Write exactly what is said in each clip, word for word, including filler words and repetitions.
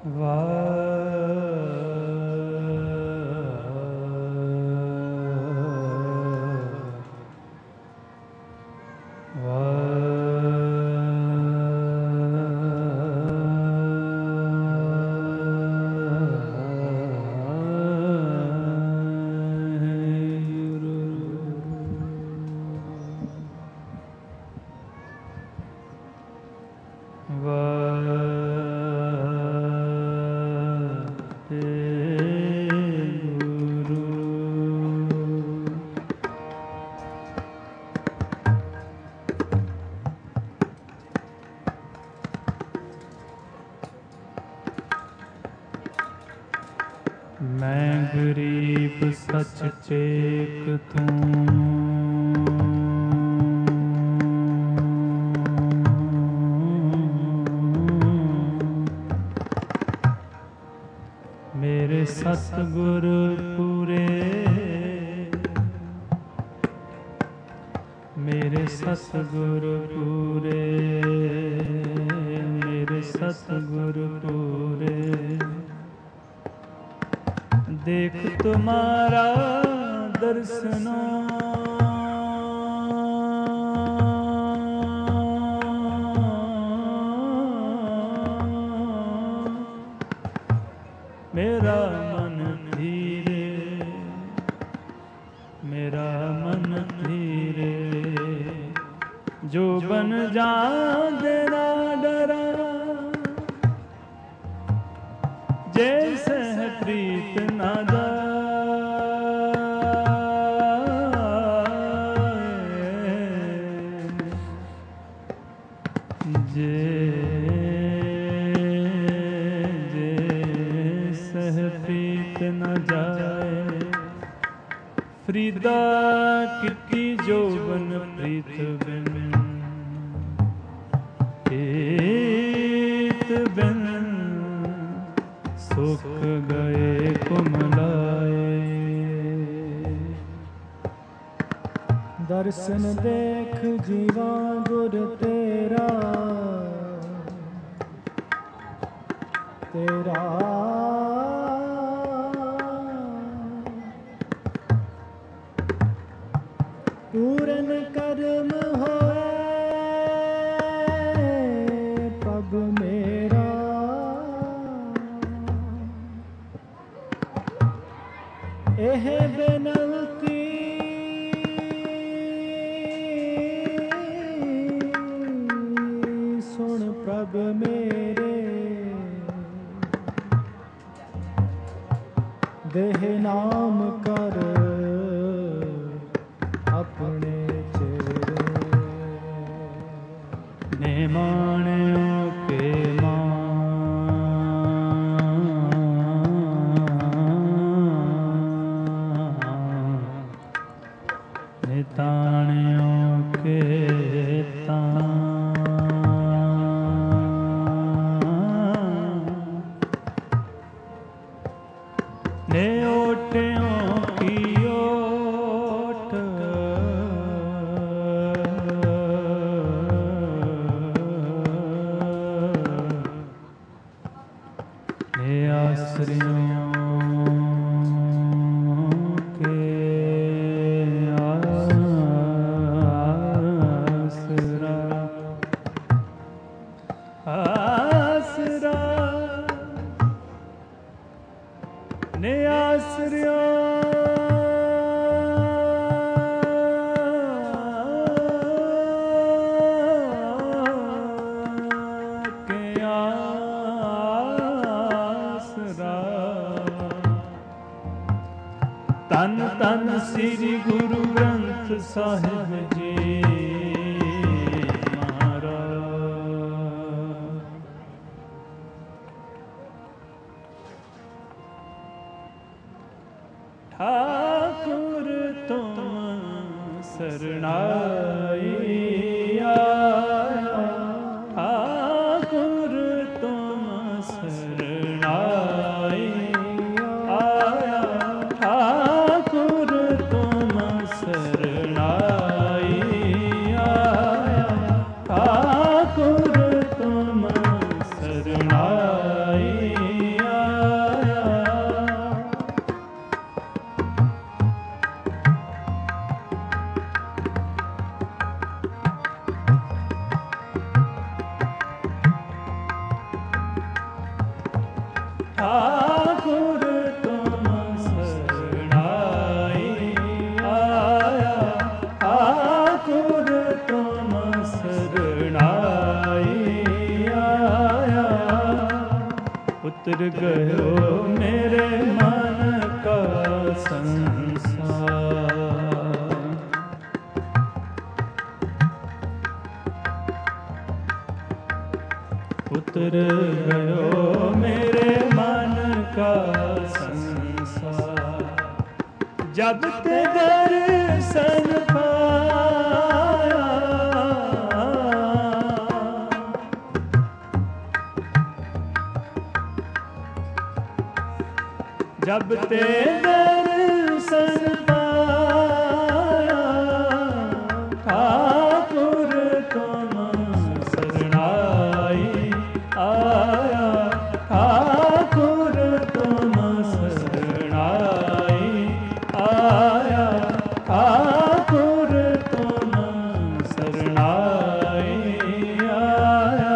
मैं गरीब सच टेक तूं, मेरे सतगुर पूरे, मेरे सतगुर पूरे, मेरे सतगुर पूरे। देख तुम्हारा दर्शनो, मेरा मन धीरे, मेरा मन धीरे। जो बन जा देना डरा, जैसे है प्रीत ना जाए, जे जैसे है प्रीत न जाए। फरीदा कितनी जोबन प्रीत बिन, प्रीत बिन सुख गए कुमलाए। दर्शन देख जीवा गुर तेरा, तेरा पूरन कर्म होए प्रभ मेरा। एह बेनती सुन प्रभ मेरे, देह नाम कर अपने चेरे। ने माण्यो के ताण्यों के तान, ने ओटियों की ओट, ने आश्रयों ने आसरिया के आसरा। तन तन श्री गुरु ग्रंथ साहिब जी ठाकुर तुम शरणाई आया, ठाकुर तुम शरणाई आया, ठाकुर तुम शरणाई आया, ठाकुर तुम शरणाई ठाकुर तुम शरणाई आया, ठाकुर तुम शरणाई आया। उतर गयो मेरे मन का संसार, उतर गयो मेरे मन का संसार। जब ते दर्शन पाया, जब ते दर्शन पाया, ठाकुर तुम शरणाई आया, ठाकुर तुम शरणाई आया, ठाकुर तुम शरणाई आया।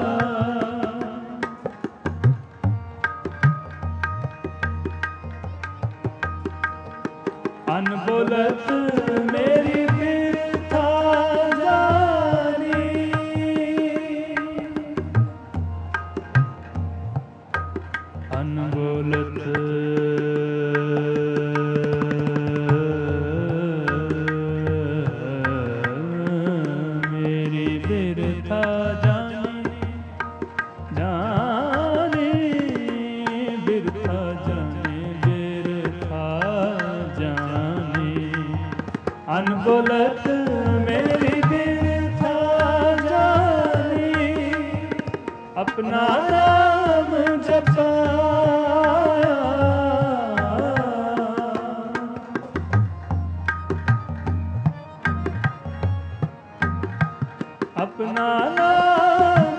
अनबोलत मेरी बिरथा जानी, अनबोलत मेरी बिरथा जानी, जानी बिरथा जानी, बिरथा जानी। अनबोलत मेरी बिरथा जानी, अपना नाम जपाया, अपना नाम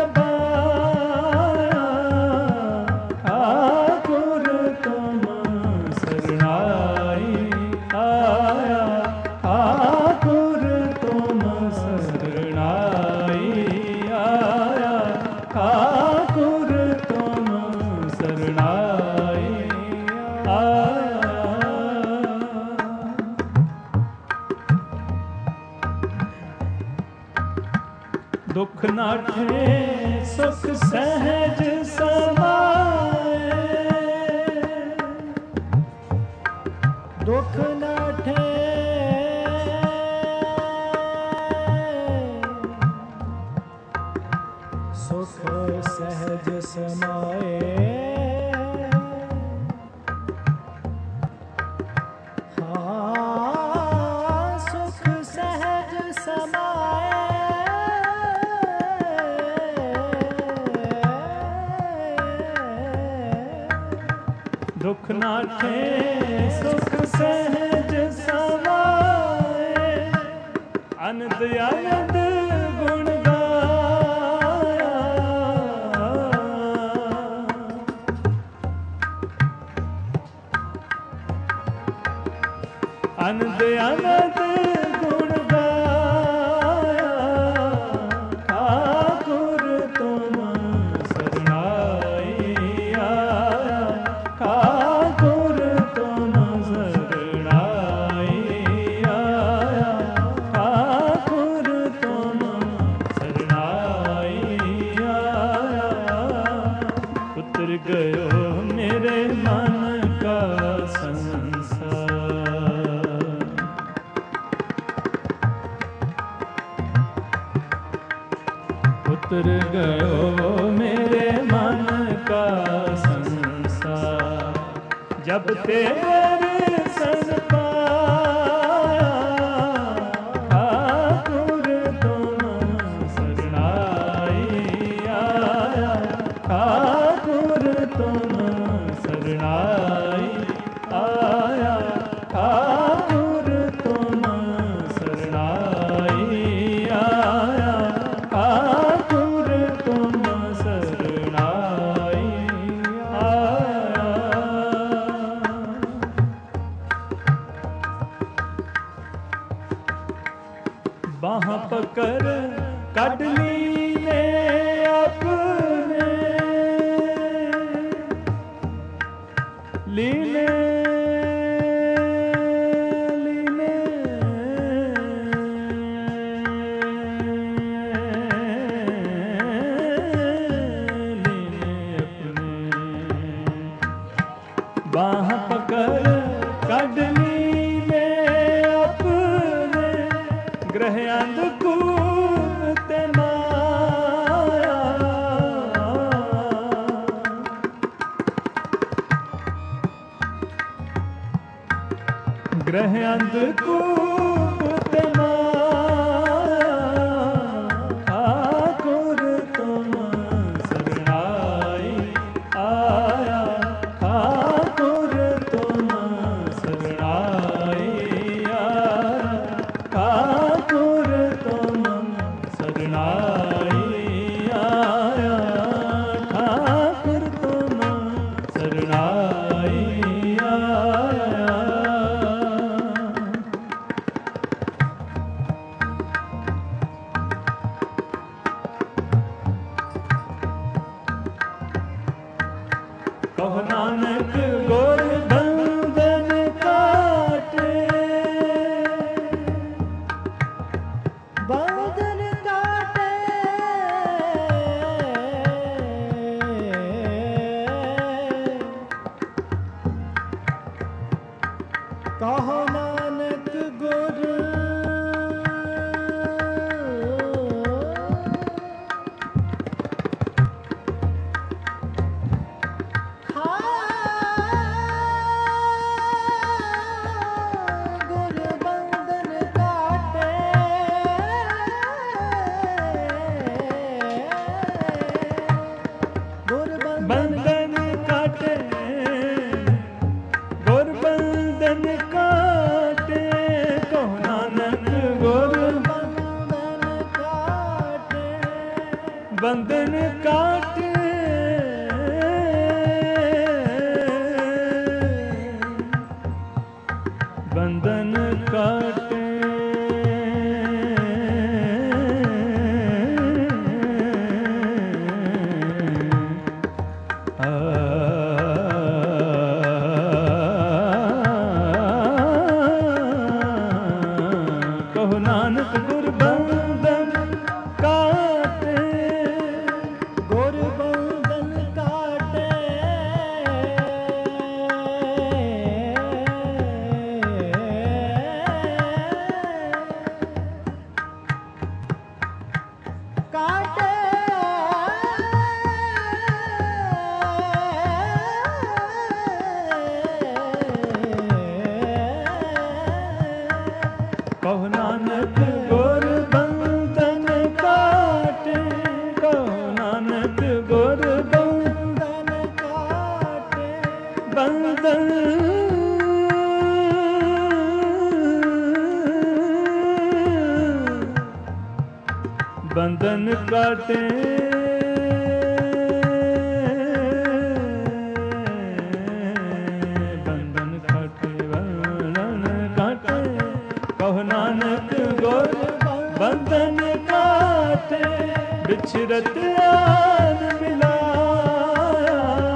जपाया, ठाकुर तुम शरणाई आया, ठाकुर तुम शरणाई आया, ठाकुर तुम शरणाई आया। दुख नाठे सुख सहज समाए, दुख नाठे सुख सहज समाए, हाँ सुख सहज समाए, दुख नाठे सुख सहज समाए, अनंद आनंद गुण गाया, अनंद आनंद गुण गाया, ठाकुर तुम शरणाई आया, ठाकुर तुम शरणाई आया, ठाकुर तुम शरणाई आया। उतर गयो मेरे मन का संसार, उतर गयो मेरे मन का संसार। जब तेरे सन पाया, ठाकुर तुम शरणाई आया, ठाकुर तुम शरणाई आया, ठाकुर तुम शरणाई आया, ठाकुर तुम शरणाई आया। बाह पकड़ कड ली ने अपने, ਲੀਨੇ ਲੀਨੇ ਲੀਨੇ ਆਪਣੇ ਬਾਹ ਪਕੜ ਕੱਢ ਲੀਨੇ ਆਪਣੇ ਗ੍ਰਹਿ ਅੰਧਕੂਪ ਤੇ ਮਾਇਆ ਗ੍ਰਹਿ ਅੰਧਕੂਪ ਤੇ ਮਾਇਆ ਠਾਕੁਰ ਤੁਮ ਸਰਣਾਈ ਆਇਆ ਠਾਕੁਰ ਤੁਮ ਸਰਣਾਈ ਆਇਆ ਠਾਕੁਰ ਤੁਮ ਸਰਣਾਈ ਆਇਆ ਠਾਕੁਰ ਤੁਮ ਸਰਣਾਈ ਆਇਆ ਕਹੋ ਨਾਨਕ ਗੁਰ ਬੰਧਨ ਕਾਟੇ ਬੰਧਨ ਕਾਟੇ ਕਹੋ ਨਾਨਕ ਗੁਰ ਗੁਰ ਬੰਧਨ ਕਾਟੇ ਗੁਰ ਬੰਧਨ ਕਾਟੇ ਗੁਰ ਬੰਧਨ ਕਾਟੇ ਕਹੋ ਨਾਨਕ ਗੁਰ ਬੰਧਨ ਕਾਟੇ ਬੰਧਨ ਕਾਟੇ ਬੰਧਨ ਕਾਟੇ ਕਹੋ ਨਾਨਕ ਗੁਰ ਬੰਧਨ ਕਾਟੇ ਗੁਰ ਬੰਧਨ ਕਾਟੇ ਕਾਟੇ ਕਹੋ ਨਾਨਕ ਗੁਰ ਬੰਧਨ ਕਾਟੇ ਕਹੋ ਨਾਨਕ ਗੁਰ ਬੰਧਨ ਕਾਟੇ ਬੰਧਨ ਬੰਧਨ ਕਾਟੇ ਬੰਧਨ ਕਾਟੇ ਬੰਧਨ ਕਾਟੇ ਕਹੋ ਨਾਨਕ ਗੁਰ ਬੰਧਨ ਕਾਟੇ ਵਿਛਰਤ ਆਨ ਮਿਲਾਇਆ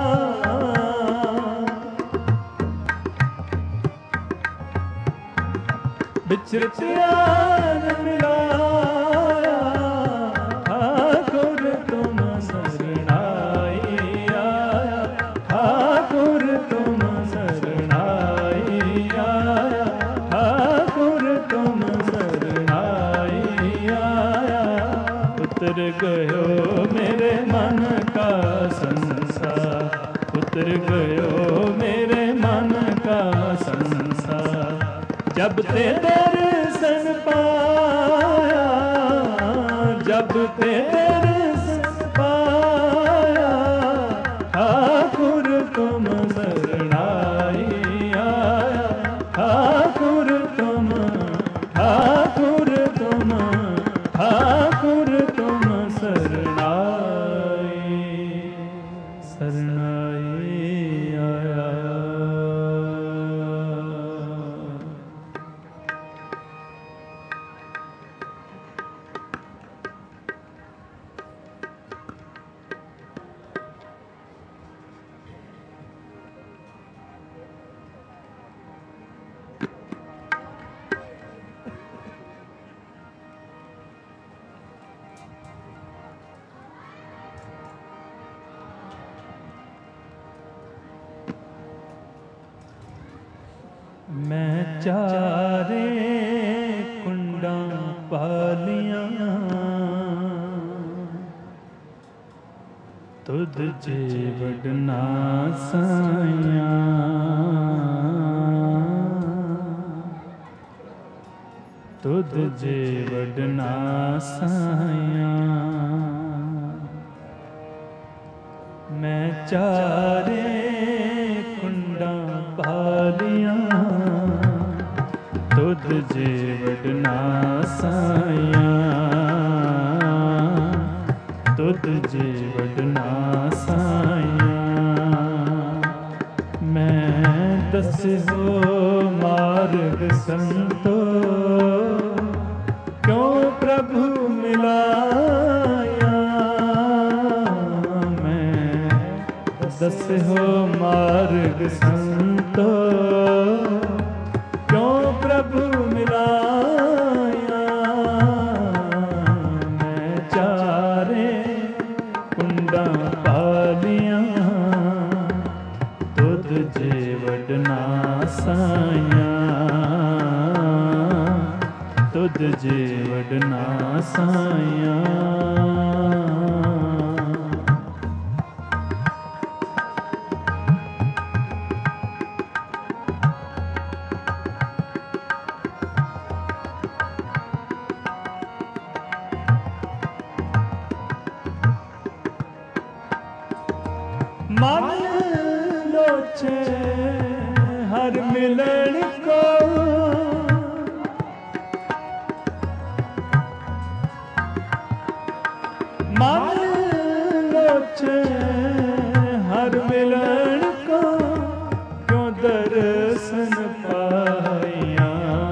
ਵਿਛਰਤ ਆਨ ਮਿਲਾਇਆ ਠਾਕੁਰ ਤੁਮ ਸਰਣਾਈ ਆਇਆ ਠਾਕੁਰ ਤੁਮ ਸਰਣਾਈ ਆਇਆ ਠਾਕੁਰ ਤੁਮ ਸਰਣਾਈ ਆਇਆ ਉਤਰ ਗਇਓ ਮੇਰੇ ਮਨ ਕਾ ਸੰਸਾਰ ਉਤਰ ਗਇਓ ਮੇਰੇ ਮਨ ਕਾ ਸੰਸਾਰ ਜਬ ਤੇ ਦਰਸ਼ਨ ਪਾਇਆ ਜਬ ਤੇ ਦਰਸ਼ਨ ਪਾਇਆ ਠਾਕੁਰ ਤੁਮ ਸਰਣਾਈ ਆਇਆ ਠਾਕੁਰ ਤੁਮ ਠਾਕੁਰ ਤੁਮ ਠਾਕੁਰ ਤੁਮ ਸਰਣਾਈ ਸਰਣਾਈ ਆਇਆ ਮੈਂ ਚਾਰੇ ਕੁੰਡਾਂ ਪਾਲੀਆਂ, ਤੁਧ ਜੇ ਵਡਨਾ ਸਾਈਆਂ। ਤੁਧ ਜੇ ਵਡਨਾ ਸਾਈਆਂ। ਮੈਂ ਚਾਰੇ ਕੁੰਡਾਂ ਪਾਲੀਆਂ, ਤੁਧ ਜੇ ਵਡਨਾ ਸਾਈਆਂ। ਤੁਧ ਜੇ ਵਡਨਾ ਸਾਈਆਂ। ਮੈਂ ਦਸਿਓ ਮਾਰਗ ਸੰਤੋ, ਕਿਉ ਪ੍ਰਭੂ ਮਿਲਾਇਆ। ਮੈਂ ਦਸਿਓ ਮਾਰਗ ਸੰਤੋ, ਕਿਉ ਪ੍ਰਭੂ ਮਿਲਾਇਆ। ਮੈਂ ਚਾਰੇ ਕੁੰਡਾਂ ਪਾਲੀਆਂ, ਤੁਧ ਜੇ ਵਡਨਾ ਸਾਈਆਂ। ਤੁਧ ਜੇ ਵਡਨਾ ਸਾਈਆਂ। ਮਨ ਲੋਚੇ ਹਰ ਮਿਲਣ ਕੋ, ਮਨ ਲੋਚੇ ਹਰ ਮਿਲਣ ਕੋ, ਕਿਉ ਦਰਸ਼ਨ ਪਾਇਆ।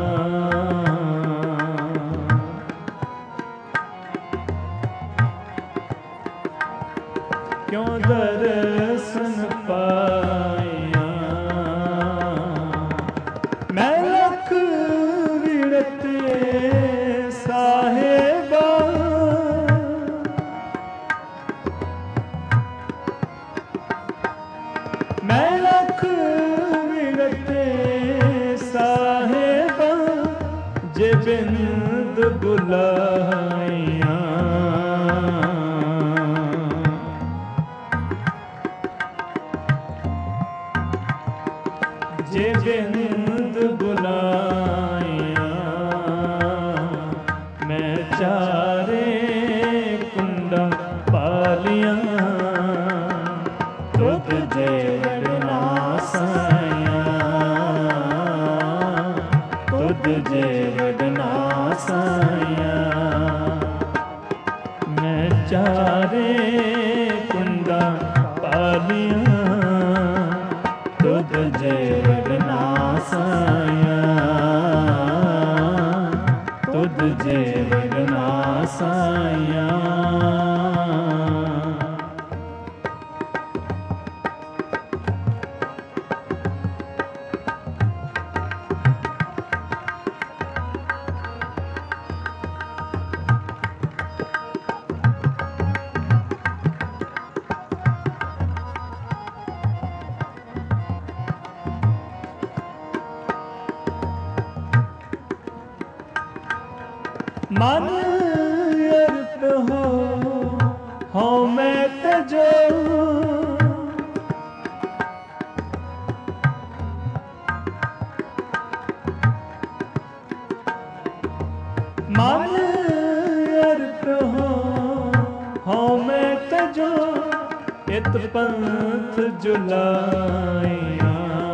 ਕਿਉ ਦਰਸ਼ਨ ਪਾਇਆ। ਮੈਂ ਲੱਖ ਵਿੜਤੇ ਸਾਹਿਬਾ, ਮੈਂ ਲੱਖ ਵਿੜਤੇ ਸਾਹਿਬਾ, ਜੇ ਬਿੰਦ ਬੁਲਾਈਆਂ। ਜੇ ਬਿੰਦ ਬੁਲਾਇਆ। ਮੈਂ ਚਾਰੇ ਕੁੰਡਾਂ ਪਾਲੀਆਂ, ਤੁਧ ਜੇ ਵਡਨਾ ਸਾਈਆਂ। ਤੁਧ ਜੇ ਵਡਨਾ ਸਾਈਆਂ। ਮੈਂ ਚਾਰੇ ਕੁੰਡਾਂ ਪਾਲੀਆਂ, ਤੁਧ ਜੇ ਵਡਨਾ ਸਾਈਆਂ। ਤੁਧ ਜੇ ਵਡਨਾ ਸਾਈਆਂ। ਮਨ ਅਰਪ ਹੋ ਹਉ ਮੈਂ ਤਜੋ, ਮਨ ਅਰਪ ਹੋ ਹਉ ਮੈਂ ਤਜੋ, ਇਤ ਪੰਥ ਜੁਲਾਈਆਂ।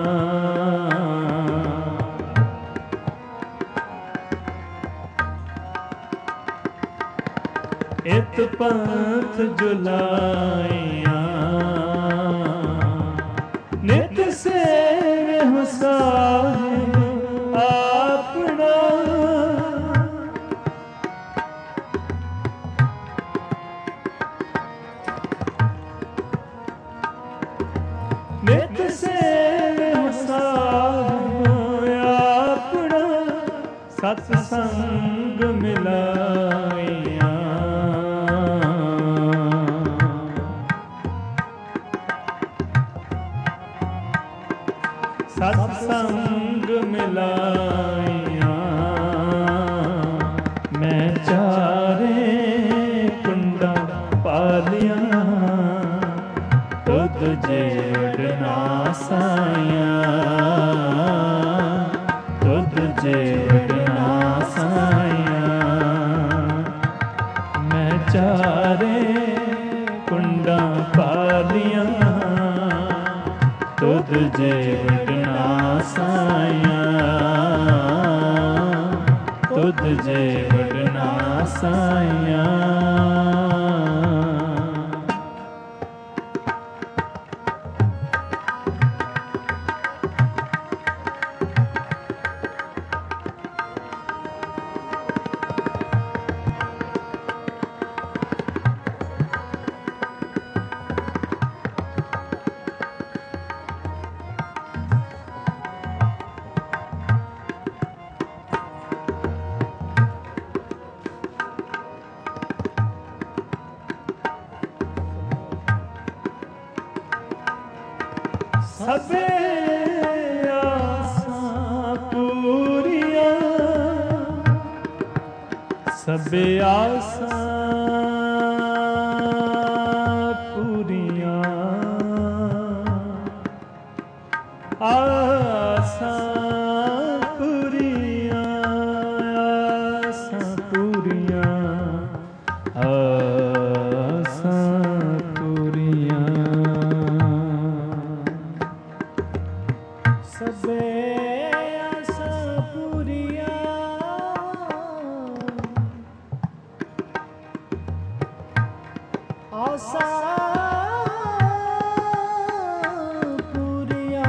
ਇਤ ਪੰਥ ਜੁਲਾਈਆਂ। ਨਿਤ ਸੇਵਿਹੁ ਸਾਹਿਬ ਆਪਣਾ, ਨਿਤ ਸੇਵਿਹੁ ਸਾਹਿਬ ਸਤ ਸੰਗ ਮਿਲਾਈਆਂ, ਸਤ ਸੰਗ ਮਿਲਾਈਆਂ। ਮੈਂ ਚਾਰੇ ਕੁੰਡਾਂ ਪਾਲੀਆਂ, ਤੁਧ ਜੇੜ ਨਾ ਸਾਈਆਂ, ਤੁਧ ਜੇੜ ਨਾ ਸਾਈਆਂ। ਮੈਂ ਚਾਰੇ ਕੁੰਡਾਂ ਪਾਲੀਆਂ, ਤੁਧ ਜੇੜ ਨਾ ਸਾਈਆਂ, ਤੁਧ ਜੇੜ ਨਾ ਸਾਈਆਂ। ਸਭੇ ਆਸਾਂ ਪੂਰੀਆਂ, ਸਭੇ ਆਸਾਂ ਪੂਰੀਆਂ, ਆਸਾਂ ਪੂਰੀਆਂ, ਆਸਾਂ ਪੂਰੀਆਂ, ਆਸਾਂ ਪੂਰੀਆਂ। ਸਭੇ ਆਸਾਂ ਪੂਰੀਆਂ, ਆਸਾਂ ਪੂਰੀਆਂ,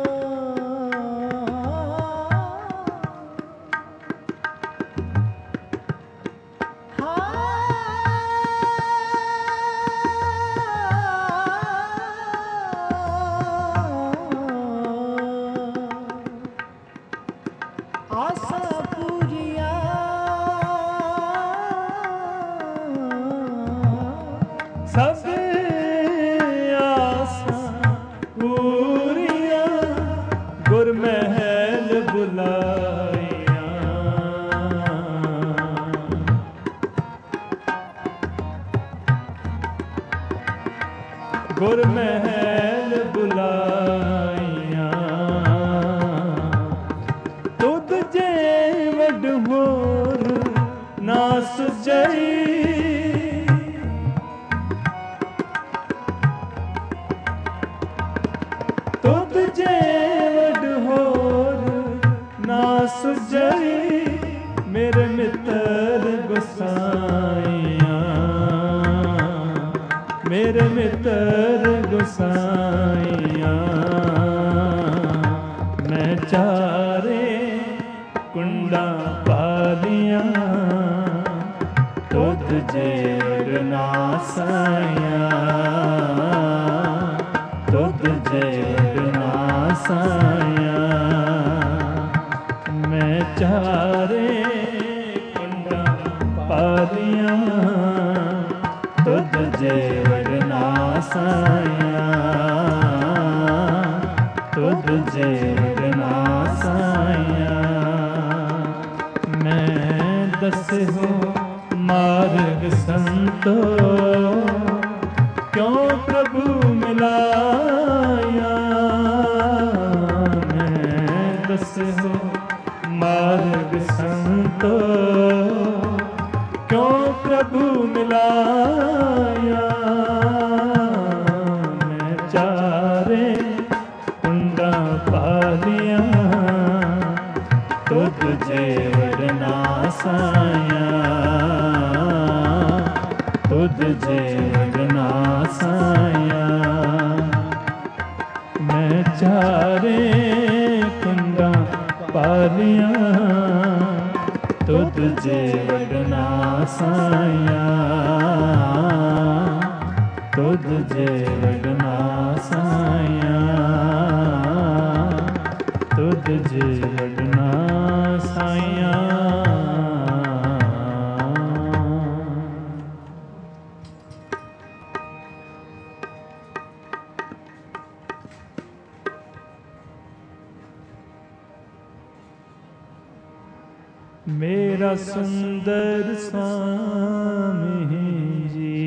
ਆਸਾਂ ਪੂਰੀਆਂ। ਸਭੇ ਆਸਾਂ ਪੂਰੀਆਂ, ਗੁਰ ਮਹਿਲ ਬੁਲਾਈਆਂ, ਗੁਰ ਮਹਿਲ ਬੁਲਾਈਆਂ। ਤੁਧ ਜੇ ਵੱਡ ਹੋਰ ਨਾ ਸੁਝਈ, ਤੁਧ ਜੇ ਵੱਡ ਹੋਰ ਨਾ ਸੁਝਈ। ਮੇਰੇ ਮਿੱਤਰ ਗੁਸਾਈਆਂ, ਮੇਰੇ ਮਿੱਤਰ ਗੁਸਾਈਆਂ। ਮੈਂ ਚਾਰੇ ਕੁੰਡਾਂ ਪਾਲੀਆਂ, ਤੁਧ ਜੇੜ ਨਾ ਸਾਈਆਂ, ਤੁਧ ਜੇੜ ਨਾ ਸਾਈਆਂ। ਮੈਂ ਚਾਰੇ ਕੁੰਡਾਂ ਪਾਲੀਆਂ, ਤੁਧ ਜੇੜ ਨਾ ਸਾਈਆਂ, ਤੁਧ ਜੇੜ ਨਾ ਸਾਈਆਂ। ਮੈਂ ਦਸਿਓ ਮਾਰਗ ਸੰਤੋ, ਕਿਉਂ ਪ੍ਰਭੂ ਮਿਲਾਇਆ। ਮੈਂ ਦਸਿਓ ਮਾਰਗ ਸੰਤੋ, ਕਿਉਂ ਪ੍ਰਭੂ ਮਿਲਾਇਆ। ਮੈਂ ਚਾਰੇ ਕੁੰਡਾਂ ਪਾਲੀਆਂ, ਤੁਧ ਜੇੜ ਨਾ ਸਾਈਆਂ, ਤੁਧ ਜੇੜ ਨਾ ਸਾਈਆਂ। ਮੈਂ ਚਾਰੇ ਕੁੰਡਾਂ ਪਾਲੀਆਂ, ਤੁਧ ਜੇੜ ਨਾ ਸਾਈਆਂ, ਤੁਧ ਜੇੜ ਨਾ ਸਾਈਆਂ, ਤੁਧ ਜੇੜ ਨਾ ਸਾਈਆਂ। मेरा सुंदर स्वामी जी,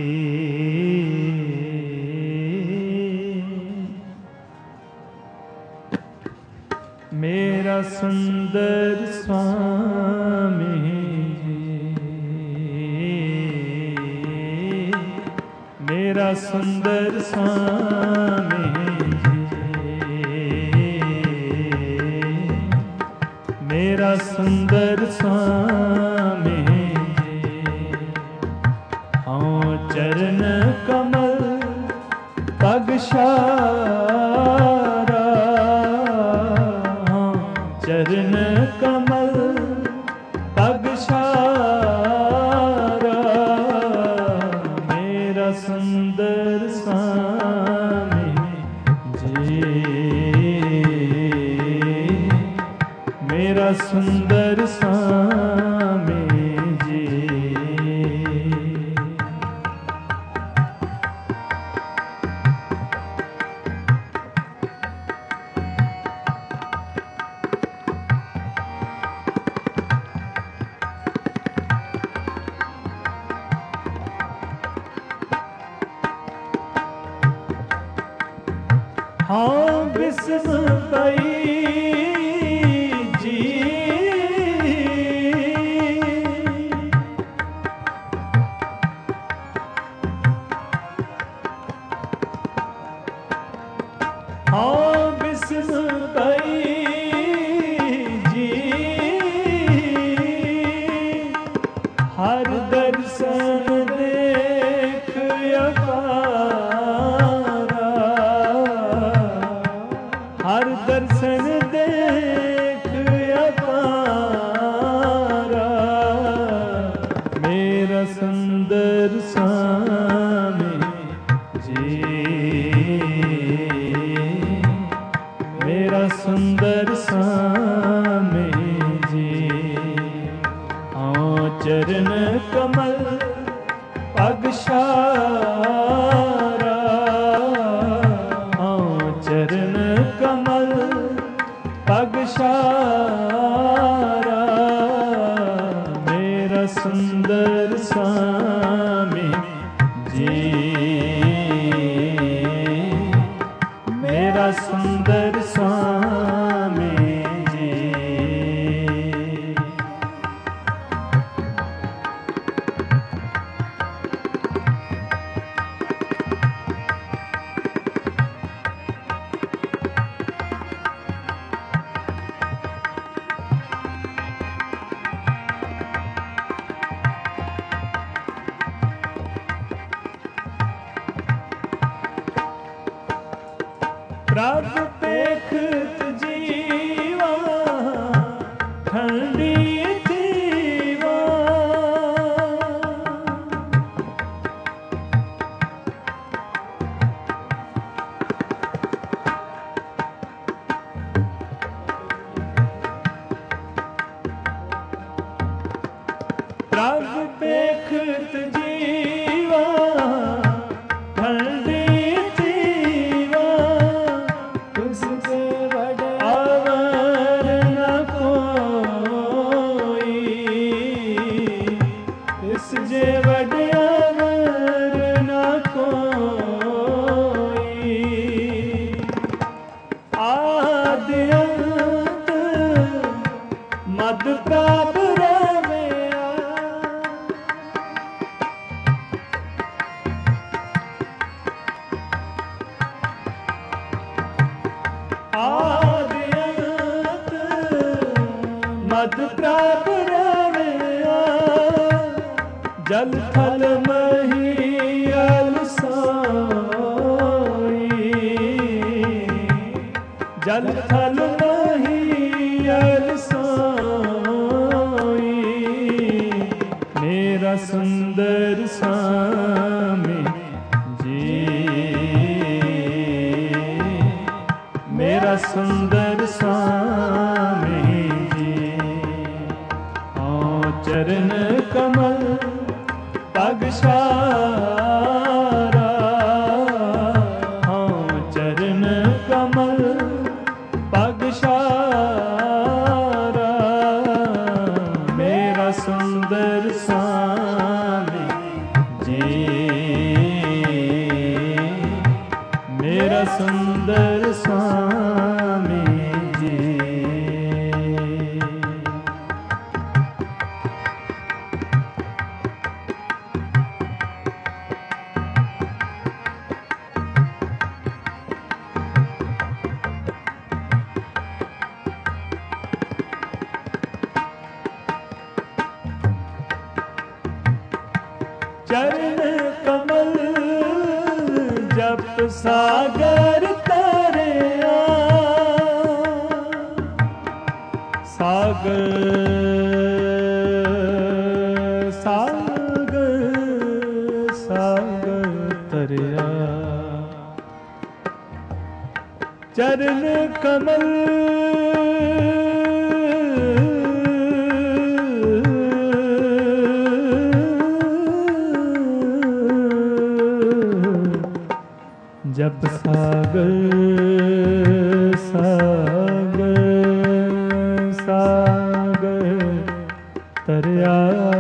मेरा सुंदर स्वामी जी, मेरा सुंदर स्वामी मेरा सुंदर स्वामी हाँ चरण कमल पगशारा, हाँ चरण कमल पगशारा, मेरा सुंदर स्वामी जी, मेरा सुंदर स्वामी जी। हाँ विस्म पई हाँ बिस्म पई जी, हर दर्शन देख अपारा, हर दर्शन देख अपारा, मेरा सुंदर स्वामी जी, मेरा सुंदर स्वामी जी हाँ चरण कमल पगशारा, हाँ चरण कमल पगशारा, मेरा सुंदर स्वामी जी, मेरा सुंदर स्वामी जी। प्रभ देखत जीवा ठंडी थीवा, प्रभ देखत जीवा ठंडी जे वड्यावर न कोई, आदि अंत मद प्राप रमया, आदि अंत मद प्राप रमया, जल थल महियल सोई, जल थल महियल सोई, मेरा सुंदर स्वामी जी, मेरा सुंदर स्वामी जी हाँ चरण कमल पगशारा, हाँ चरण कमल पगशारा, सुंदर स्वामी जी। चरण कमल जप सागर तरिया, सागर सागर सागर तरिया। चरण कमल जप सागर सागर सागर तरिया।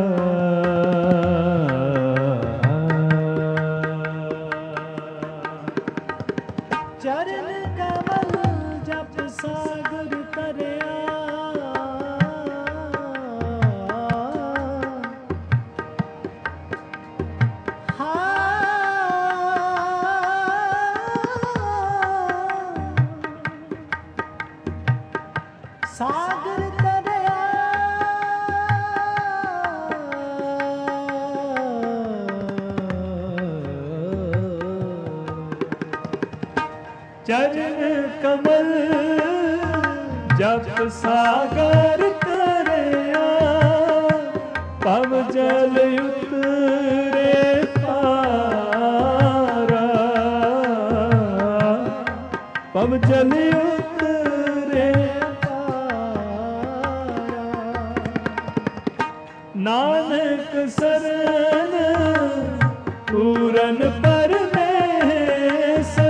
चरण कमल जप सागर तरिया, सागर तरिया। चरण कमल जप सागर तरिया, पव जल उतरे पारा, पव जल उतरे नानक शरण पूरन परमेश्वर।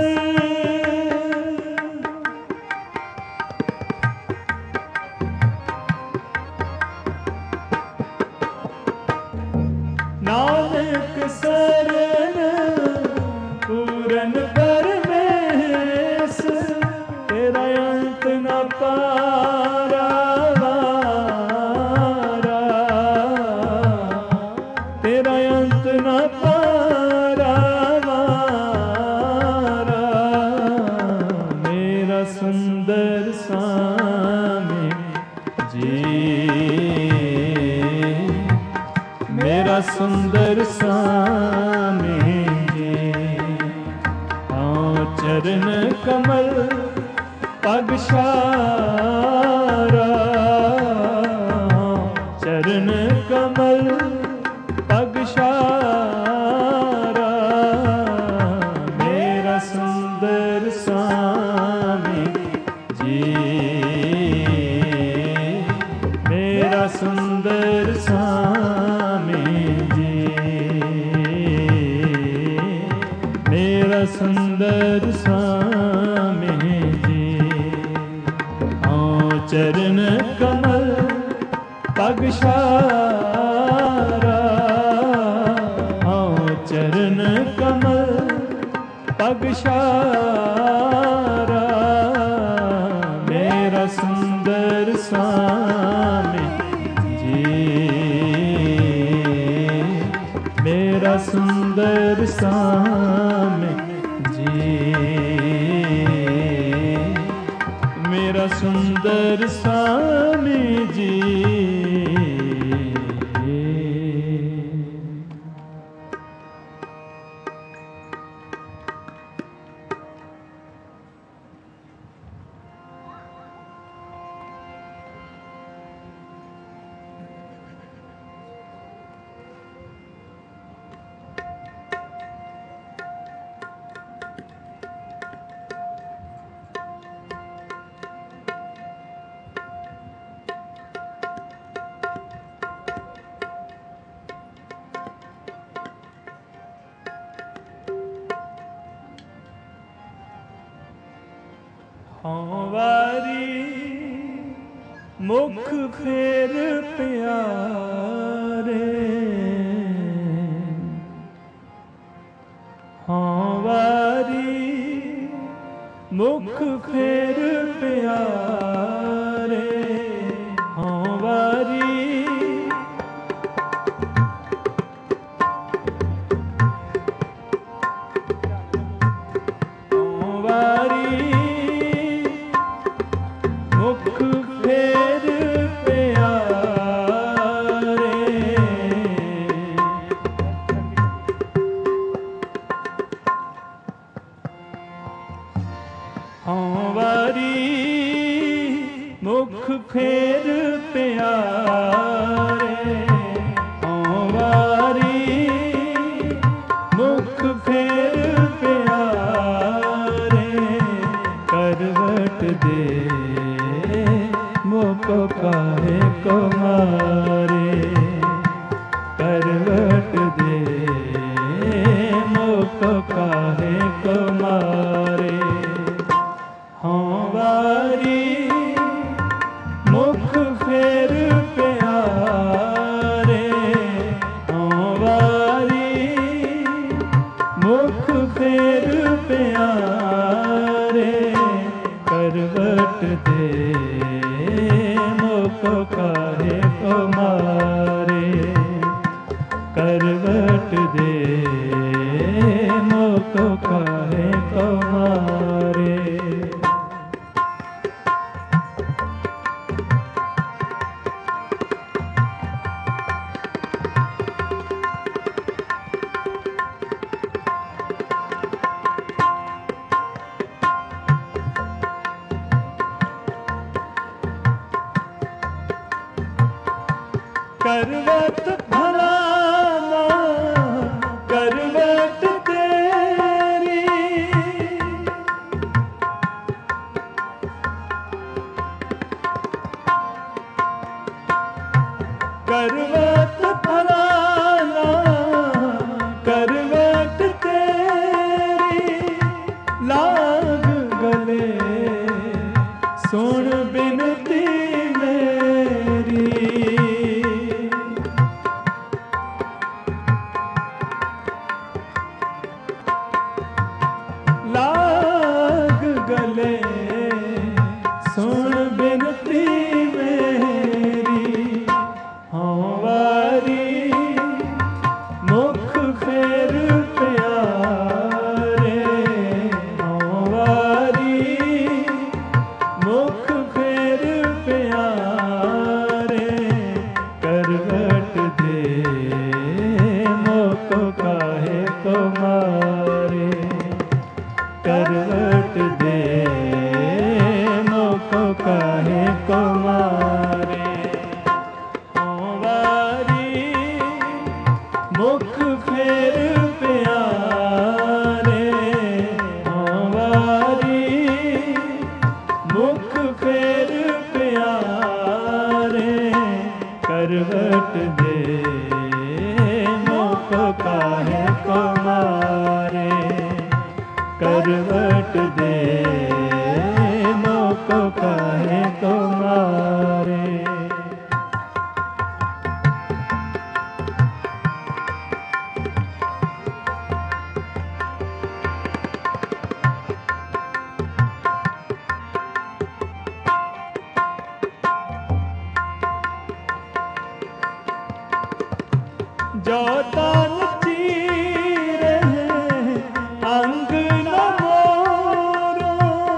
नानक शरण पूरन परमेश्वर, तेरा अंत न पारा वारा, तेरा अंत न पारा वारा। मेरा सुंदर स्वामी जी, मेरा सुंदर स्वामी जी। हाँ चरण कमल पगशारा, चरण कमल पगशारा। मेरा सुंदर स्वामी जी, मेरा सुंदर स्वामी जी, मेरा सुंदर स्वामी जी। हाँ चरण कमल पगशारा, हाँ चरण कमल पगशारा। मेरा सुंदर स्वामी जी, मेरा सुंदर स्वामी जी, मेरा सुंदर स्वामी जी। वारी मुख फेर प्यारे, हाँ वारी मुख मुख फेर प्यारे हों वारी हों वारी मुख फेर प्यारे हों वारी मुख फेर प्यारे हों वारी मुख फेर प्यारे करवट दे मोको काहे को मारे करवट दे मोको काहे को मारे हों वारी मुख फेर प्यारे हों वारी मुख फेर प्यारे करवट दे मोको काहे को मारे करवट दे मोको काहे को मारे करवट भला ना करवट तेरी करवट भला ना करवट तेरी लाग गले सुन बिनती मेरी लाग गले सुन बिनती मेरी हों वारी मुख फेर प्यारे हों वारी मुख फेर प्यारे करवट दे मोको काहे को मारे करवट दे मोको काहे को मारे हों वारी मुख फेर प्यारे हों वारी मुख फेर प्यारे करवट दे मोको काहे को मारे करवट दे मोको काहे को मारे जो तान चीरे अंग न मोरो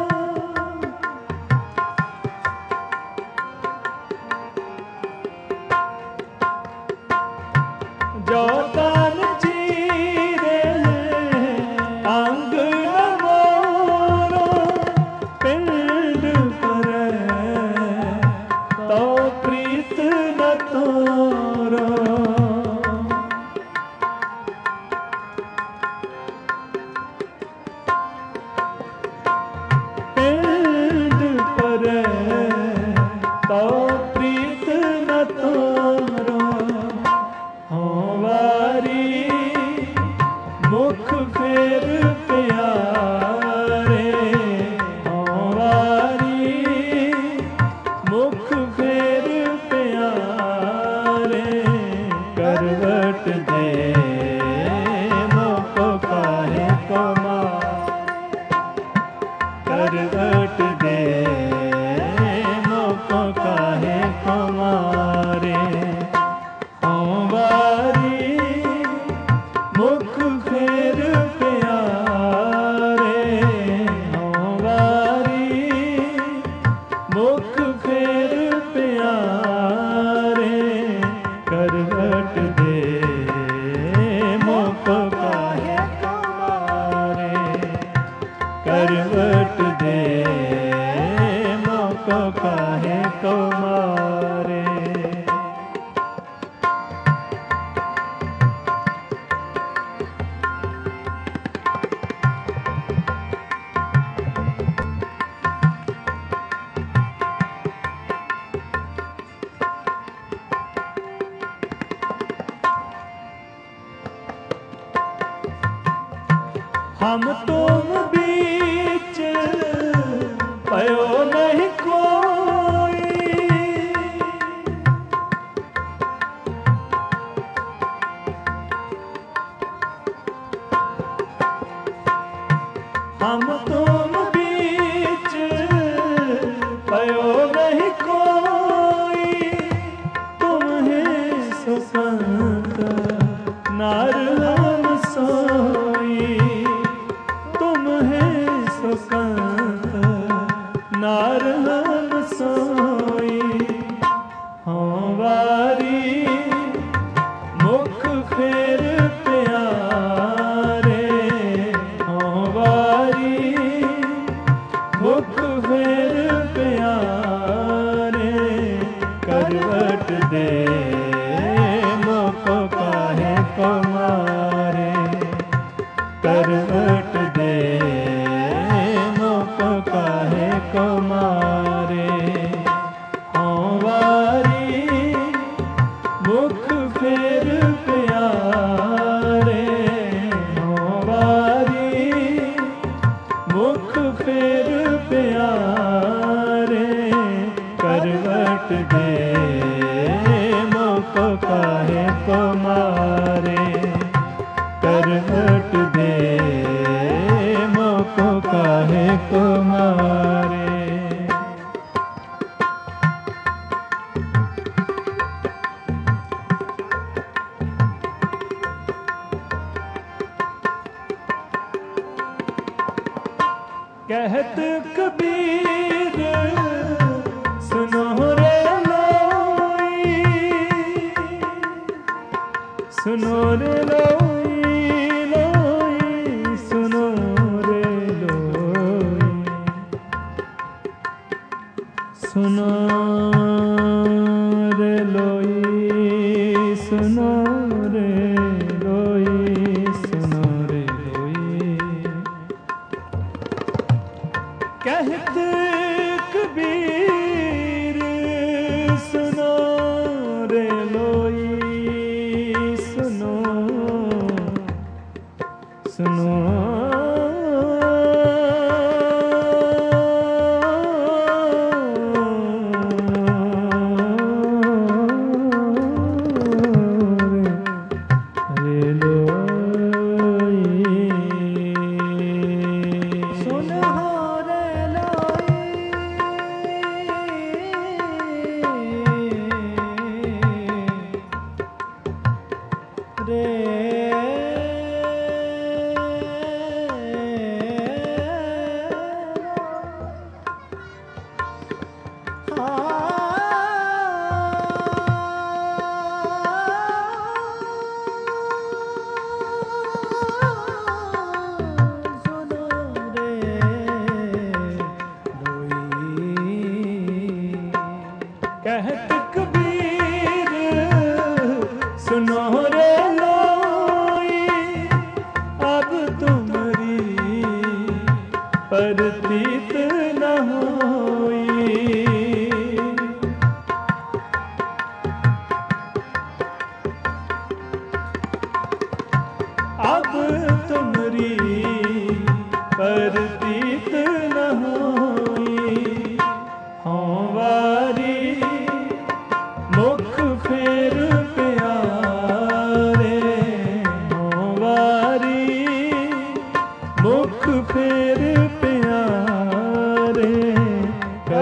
जो तान चीरे अंग न मोरो पिंड पर तो प्रीत न तोरो करवट दे मोको काहे को मारे। हों बारी मुख फेर प्यारे, हों बारी मुख फेर प्यारे, करवट दे मोको काहे को मारे। करवट दे मोको काहे को मारे। हम तुम बीच पयो नहीं कोई, हम तुम बीच पयो नहीं कोई। तुम है सुसंत नार हम सोई, तुम है सुसंत नार हम सोई। हों बारी मुख फेर प्यारे, हों बारी मुख फेर प्यारे, करवट दे मोको काहे को मारे। करवट दे मोको काहे को मारे। हों बारी मुख फेर प्यारे, हों बारी मुख फेर प्यारे, करवट दे मोको काहे को मारे। करवट दे मोको काहे को मारे। कहत कबीर सुनो रे लोई, सुनो रे लोई, लोई सुनो रे लोई, सुनो रे लोई, सुनो रे लोई, सुनो रे लोई। कहत कबीर सुनो रे लोई, सुनो सुनो रे लोई, सुनो रे लोई, रे कहत कबीर सुनो रे लोई, अब तुम्हारी परतीत न होई। अब तुम्हारी परतीत न होई। हों बारी मुख फेर प्यारे,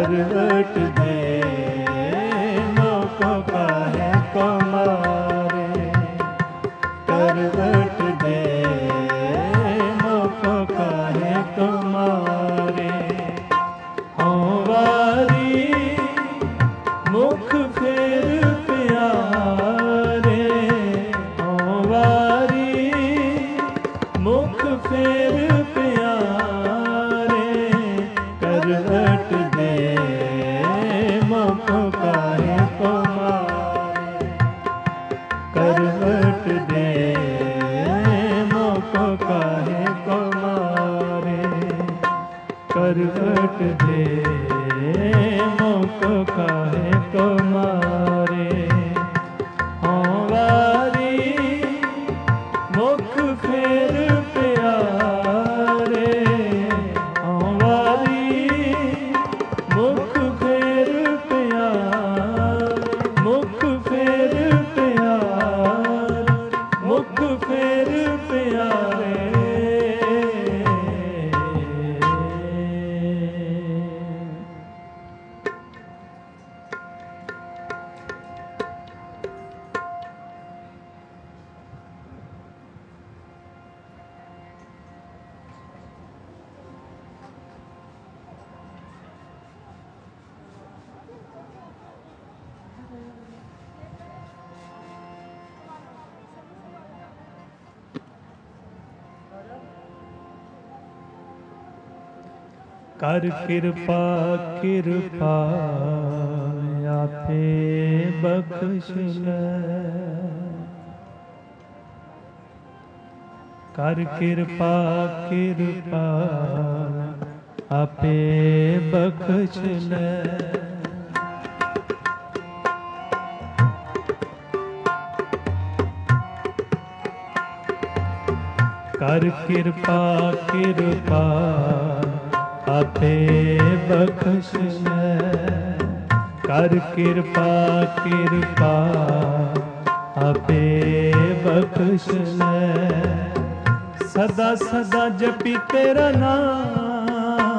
करवट दे मोको काहे को मारे, करवट दे मोको काहे को मारे। हों वारी मुख फेर प्यारे, हों वारी मुख फेर प्यारे, करवट दे मोको काहे को मारे, करवट दे मोको काहे को मारे, करवट दे मोको काहे को मारे। हों वारी मुख फेर प्यारे, हों वारी मुख फेर प्यारे, मुख फेर प्यारे, मुख फेर प्यारे। कर कृपा कृपा आपे बख्श ले, कर कृपा कृपा आपे बख्श ले। कर कृपा कृपा आपे बख्श ले, कर कृपा कृपा आपे बख्श ले। सदा सदा जपी तेरा नाम,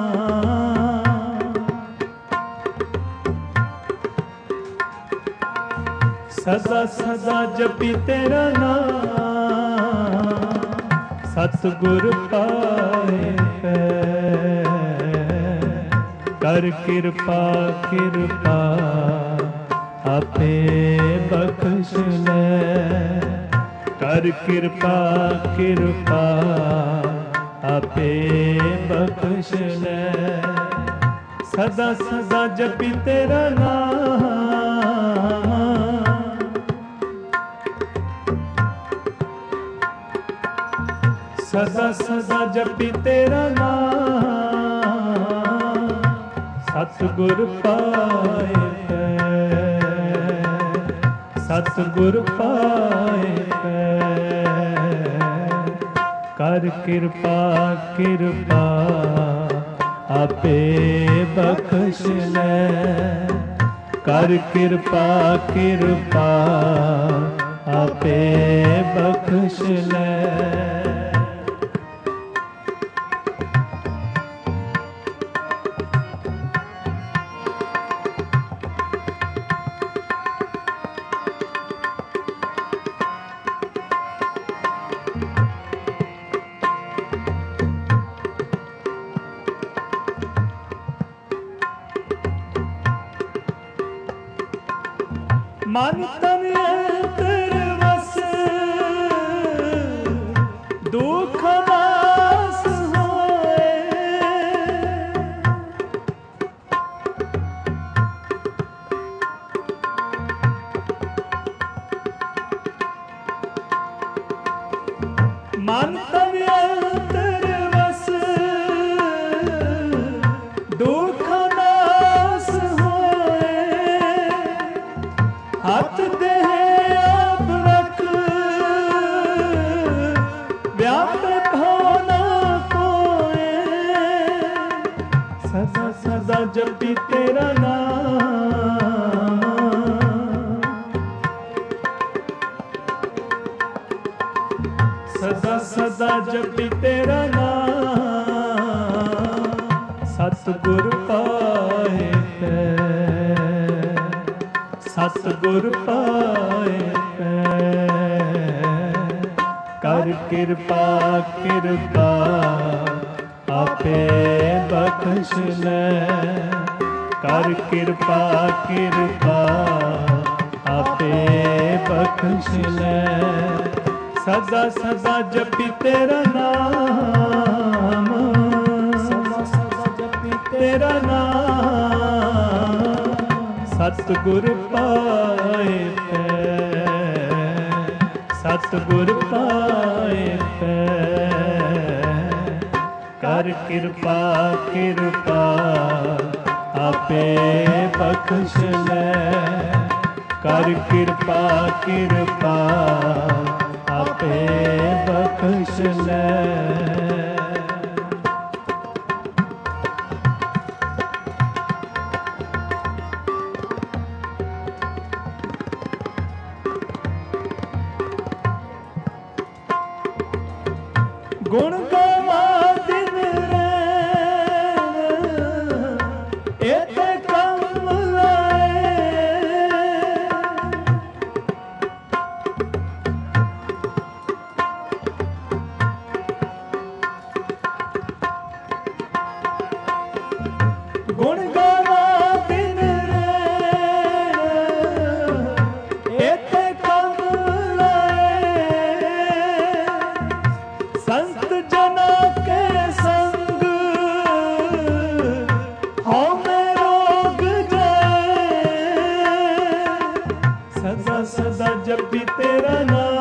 सदा सदा जपी तेरा नाम, सतगुर पाए कर कृपा कृपा आपे बख्श ले, कर कृपा कृपा आपे बख्श ले। सदा सदा जपी तेरा नाम, सदा सदा जपी तेरा नाम, सतगुर पाए सतगुर पाए कर कृपा कृपा आपे बख्श ले, कर कृपा कृपा आपे बख्श ले। मन तन अंतर वस दुख नास होए, मन तन अंतर वस दुख नास होए, हथ देह आप रख व्याप भावना कोए, सदा सदा जपी तेरा नाम, सदा सदा जपी तेरा नाम, सतगुर पाए ਸਤਿਗੁਰ ਪਾਏ ਪੈ। ਕਰ ਕਿਰਪਾ ਕਿਰਪਾ ਆਪੇ ਬਖਸ਼ ਲੈ। ਕਰ ਕਿਰਪਾ ਕਿਰਪਾ ਆਪੇ ਬਖਸ਼ ਲੈ। ਸਦਾ ਸਦਾ ਜਪੀ ਤੇਰਾ ਨਾਮ, ਸਦਾ ਸਦਾ ਜਪੀ ਤੇਰਾ ਨਾਮ ਸਤਿਗੁਰ ਪਾਏ ਪੈ। ਸਤਿਗੁਰ ਪਾਏ ਪੈ। ਕਰ ਕਿਰਪਾ ਕਿਰਪਾ ਆਪੇ ਬਖਸ਼ ਲੈ। ਕਰ ਕਿਰਪਾ ਕਿਰਪਾ ਆਪੇ ਬਖਸ਼ ਲੈ। ਗੁਣ ਗਾਵਾਂ ਦਿਨ ਰੈਣ ਏਤੇ ਕੰਮ ਲਾਏ। ਗੁਣ ਗਾਵਾਂ ਦਿਨ ਰੈਣ ਏਤੇ ਕੰਮ ਲਾਏ। ਸੰਤ ਜਨਾ ਕੇ ਸੰਗ ਹਉਮੈ ਰੋਗ ਜਾਏ। ਸਦਾ ਸਦਾ ਜਪੀ ਤੇਰਾ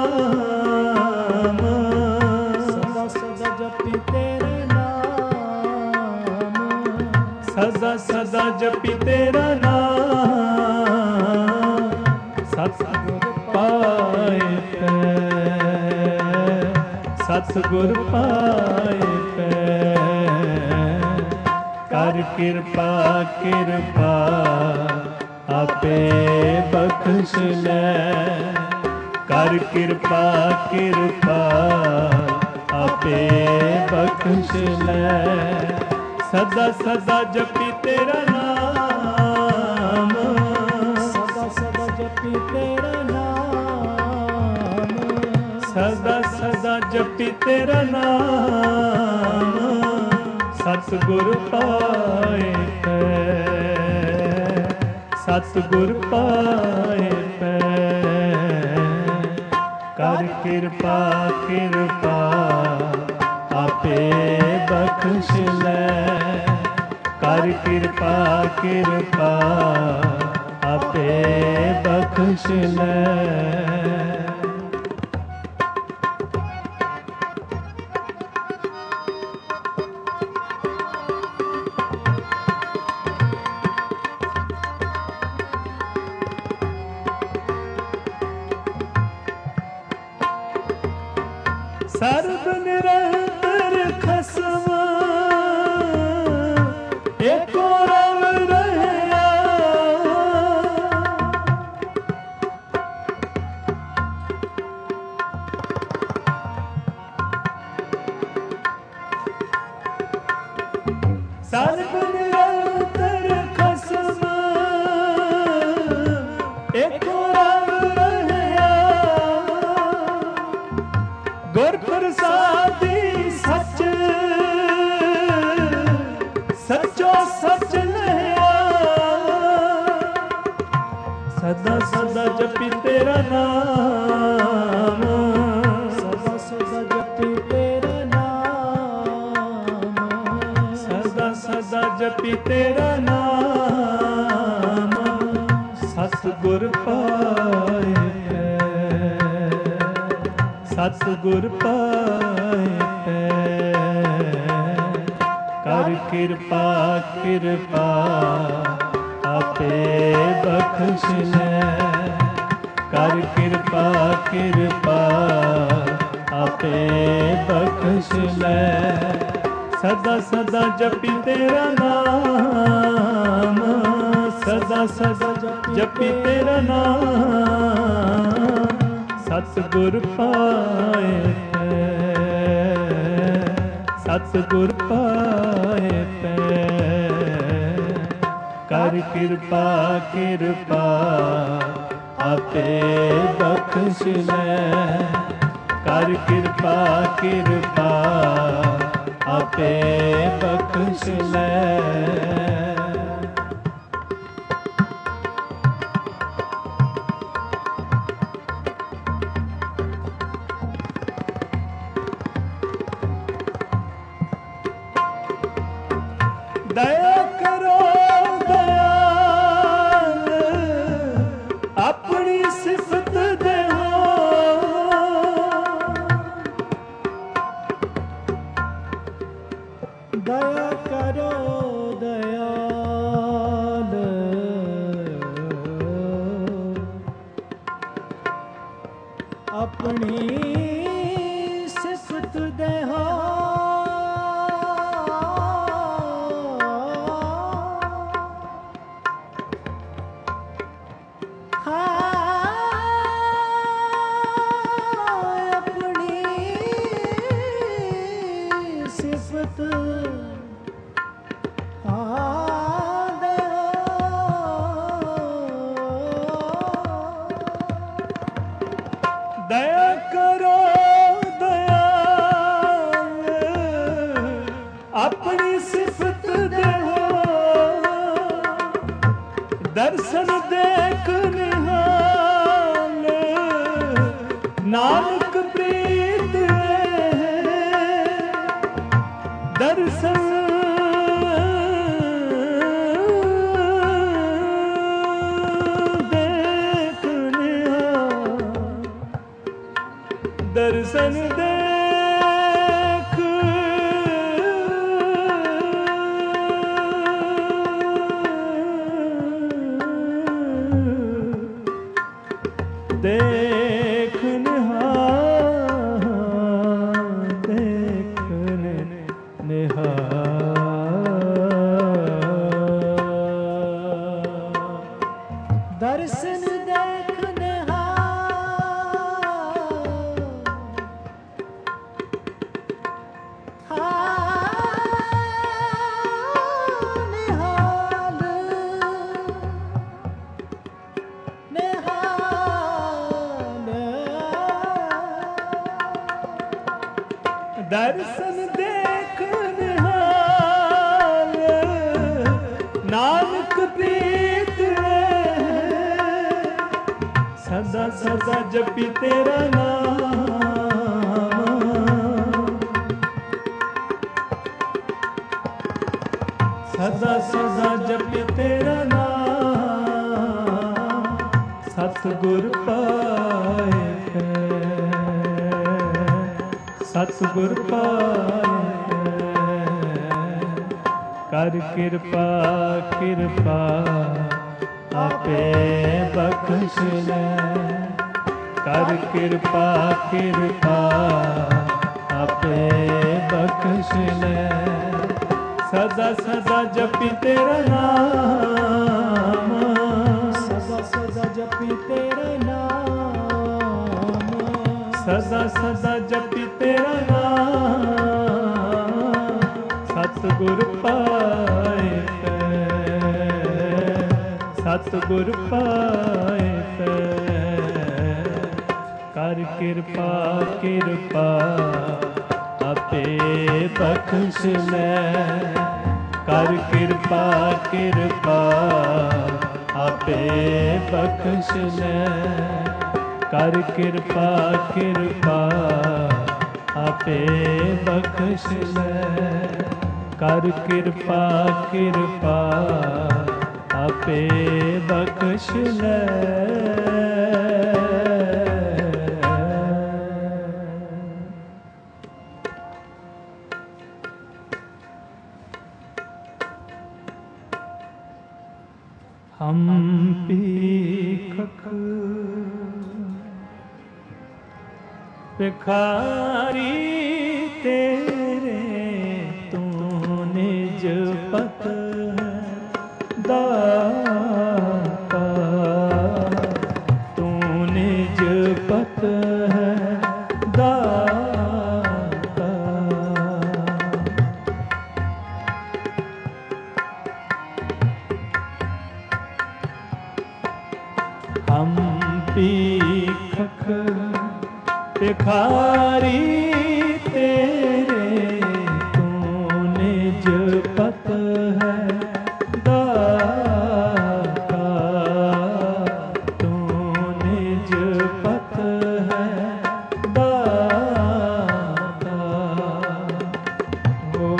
ਨਾਮ, ਸਦਾ ਸਦਾ ਜਪੀ ਤੇਰਾ ਨਾਮ। ਸਦਾ ਸਦਾ ਜਪੀ ਤੇਰਾ ਨਾਮ ਸਤਿਗੁਰ ਪਾਏ ਪੈ। ਸਤਿਗੁਰ ਪਾਏ ਪੈ। ਕਰ ਕਿਰਪਾ ਕਿਰਪਾ ਆਪੇ ਬਖਸ਼ ਲੈ। ਕਰ ਕਿਰਪਾ ਕਿਰਪਾ ਆਪੇ ਬਖਸ਼ ਲੈ। ਸਦਾ ਸਦਾ ਜਪੀ ਤੇਰਾ ਨਾਮ, ਸਦਾ ਸਦਾ ਜਪੀ ਤੇਰਾ ਨਾਮ। ਸਦਾ ਸਦਾ ਜਪੀ ਤੇਰਾ ਨਾਮ ਸਤਿਗੁਰ ਪਾਏ ਪੈ। ਸਤਿਗੁਰ ਪਾਏ ਪੈ। ਕਰ ਕਿਰਪਾ ਕਿਰਪਾ ਆਪੇ ਬਖਸ਼ ਲੈ। ਕਰ ਕਿਰਪਾ ਕਿਰਪਾ ਆਪੇ ਬਖਸ਼ ਲੈ। ਸਰਬ ਨਿਰੰਤਰ ਖਸਮ ਏਕੋ ਰਵ ਰਹਿਆ। ਸਰਬ ਨਿਰੰਤਰ ਖਸਮ ਏਕੋ ਰਵ ਰਹਿਆ। ਗੁਰ ਪ੍ਰਸਾਦੀ ਸੱਚ ਸੱਚੋ ਸੱਚ ਲਿਆ। ਸਦਾ ਸਦਾ ਜਪੀ ਤੇਰਾ ਨਾਮ, ਸਦਾ ਸਦਾ ਜਪੀ ਤੇਰਾ ਨਾਮ। ਸਦਾ ਸਦਾ ਜਪੀ ਤੇਰਾ ਨਾਮ ਸਤਿਗੁਰ ਪਾਏ ਪੈ। ਸਤਿਗੁਰ ਪਾਏ ਪੈ। ਕਰ ਕਿਰਪਾ ਕਿਰਪਾ ਆਪੇ ਬਖਸ਼ ਲੈ। ਕਰ ਕਿਰਪਾ ਕਿਰਪਾ ਆਪੇ ਬਖਸ਼ ਲੈ। ਸਦਾ ਸਦਾ ਜਪੀ ਤੇਰਾ ਨਾਮ, ਸਦਾ ਸਦਾ ਜਪੀ ਤੇਰਾ ਨਾਮ ਸਤਿਗੁਰ ਪਾਏ ਪੈ। ਸਤਿਗੁਰ ਪਾਏ ਪੈ। ਕਰ ਕਿਰਪਾ ਕਿਰਪਾ ਆਪੇ ਬਖਸ਼ ਲੈ। ਕਰ ਕਿਰਪਾ ਕਿਰਪਾ ਆਪੇ ਬਖਸ਼ ਲੈ। ਦਇਆ ਕਰੋ ਦਇਆਲ ਆਪਣੀ ਸਿਫਤ ਦੇਹੋ। ਦਇਆ ਕਰੋ ਦਇਆਲ ਆਪਣੀ ਸਿਫਤ ਦੇਹੋ। ਦਇਆ ਕਰੋ ਦਇਆਲ ਆਪਣੀ ਸਿਫਤ ਦੇਹੋ। ਦਰਸ਼ਨ ਦੇਖ ਨਿਹਾਲ ਨਾਨਕ ਪ੍ਰੀਤ ਦਰਸ਼ਨ ਦਰਸ਼ਨ ਦੇਖ ਦੇਖ ਨਿਹਾਲ ਦੇਖ ਨਿਹਾਲ ਦਰਸ਼ਨ ਦੇਖ ਦਰਸ਼ਨ ਦੇਖ ਨਿਹਾਲ ਨਾਨਕ ਪ੍ਰੀਤ ਸਦਾ ਸਦਾ ਜਪੀ ਤੇਰਾ ਨਾਮ। ਸਦਾ ਸਦਾ ਜਪੀ ਤੇਰਾ ਨਾਮ ਸਤਿਗੁਰ ਪਾਏ ਸਤਿਗੁਰ ਪਾਏ। ਕਰ ਕਿਰਪਾ ਕਿਰਪਾ ਆਪੇ ਬਖਸ਼ ਲੈ। ਕਰ ਕਿਰਪਾ ਕਿਰਪਾ ਆਪੇ ਬਖਸ਼ ਲੈ। ਸਦਾ ਸਦਾ ਜਪੀ ਤੇਰਾ ਨਾਮ। ਸਦਾ ਸਦਾ ਜਪੀ ਤੇਰਾ ਨਾਮ। ਸਦਾ ਸਦਾ ਜਪੀ ਤੇਰਾ ਨਾਮ ਸਤਿਗੁਰ ਪਾਏ ਸਤਿਗੁਰ ਪਾਏ। ਕਰ ਕਿਰਪਾ ਕਿਰਪਾ ਆਪੇ ਬਖਸ਼ ਲੈ। ਕਰ ਕਿਰਪਾ ਕਿਰਪਾ ਆਪੇ ਬਖਸ਼ ਲੈ। ਕਰ ਕਿਰਪਾ ਕਿਰਪਾ ਆਪੇ ਬਖਸ਼ ਲੈ। ਕਰ ਕਿਰਪਾ ਕਿਰਪਾ ਆਪੇ ਬਖਸ਼ ਲੈ। ਹਮ ਭੀਖਕ ਭਿਖਾਰੀ ਤੇਰੇ ਤੂੰ ਨਿਜ ਪਤ ਦਾਤਾ। ਤੂੰ ਨਿਜ ਪਤ ਹੈ ਦਾਤਾ। ਹਮ पीखक भिखारी तेरे तू निज पत है दाता, तू निज पत है दाता। हो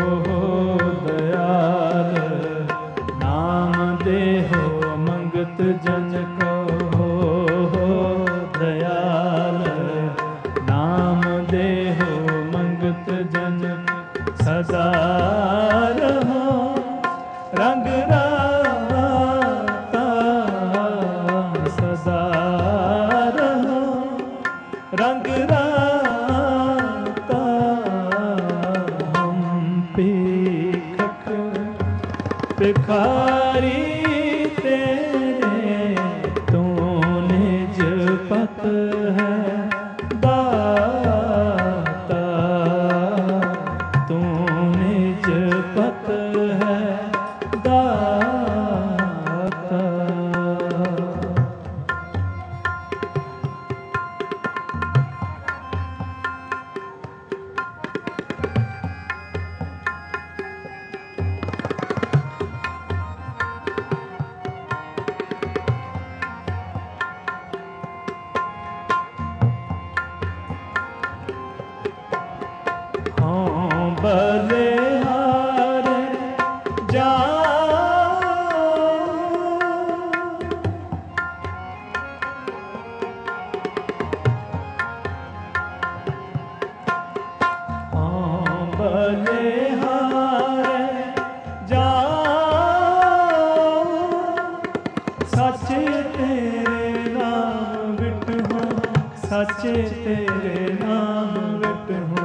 दयाल नाम देहो मंगत जन को, हो दयाल नाम देहो मंगत जन सदा रहो रंग राता, सदा रहो रंग राता। हम पीखक भिखारी तेरे तू निज पत है दाता, तू निज पत है दाता। हाँ बलिहारे जाओ, हाँ बलिहारे जाओ, सच्चे तेरे नाम विटहो, सच्चे तेरे नाम विटहो।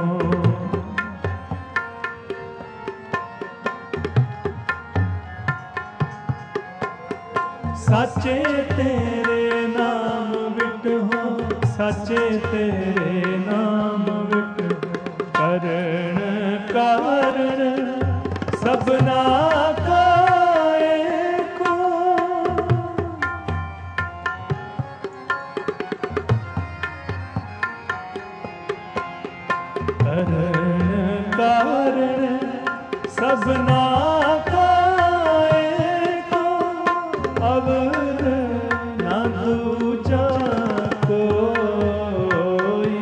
सच्चे तेरे नाम विटहो, सच्चे तेरे नाम विटहो। करण कारण सबना का एको, करण कारण सबना का एको। अवर न दूजा कोई,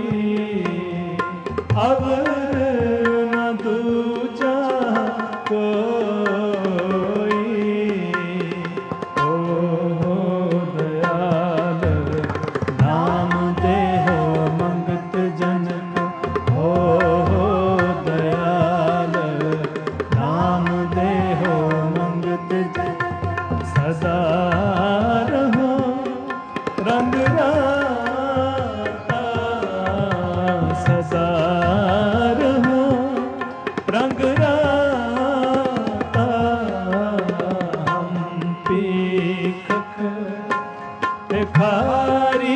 अवर न दूजा कोई। ओ दयाल नाम देहो मंगत जन को, हो दयाल नाम देहो मंगत जन सदा रहो रंग राता, सदा रहो रंग राता। हम पीखक भिखारी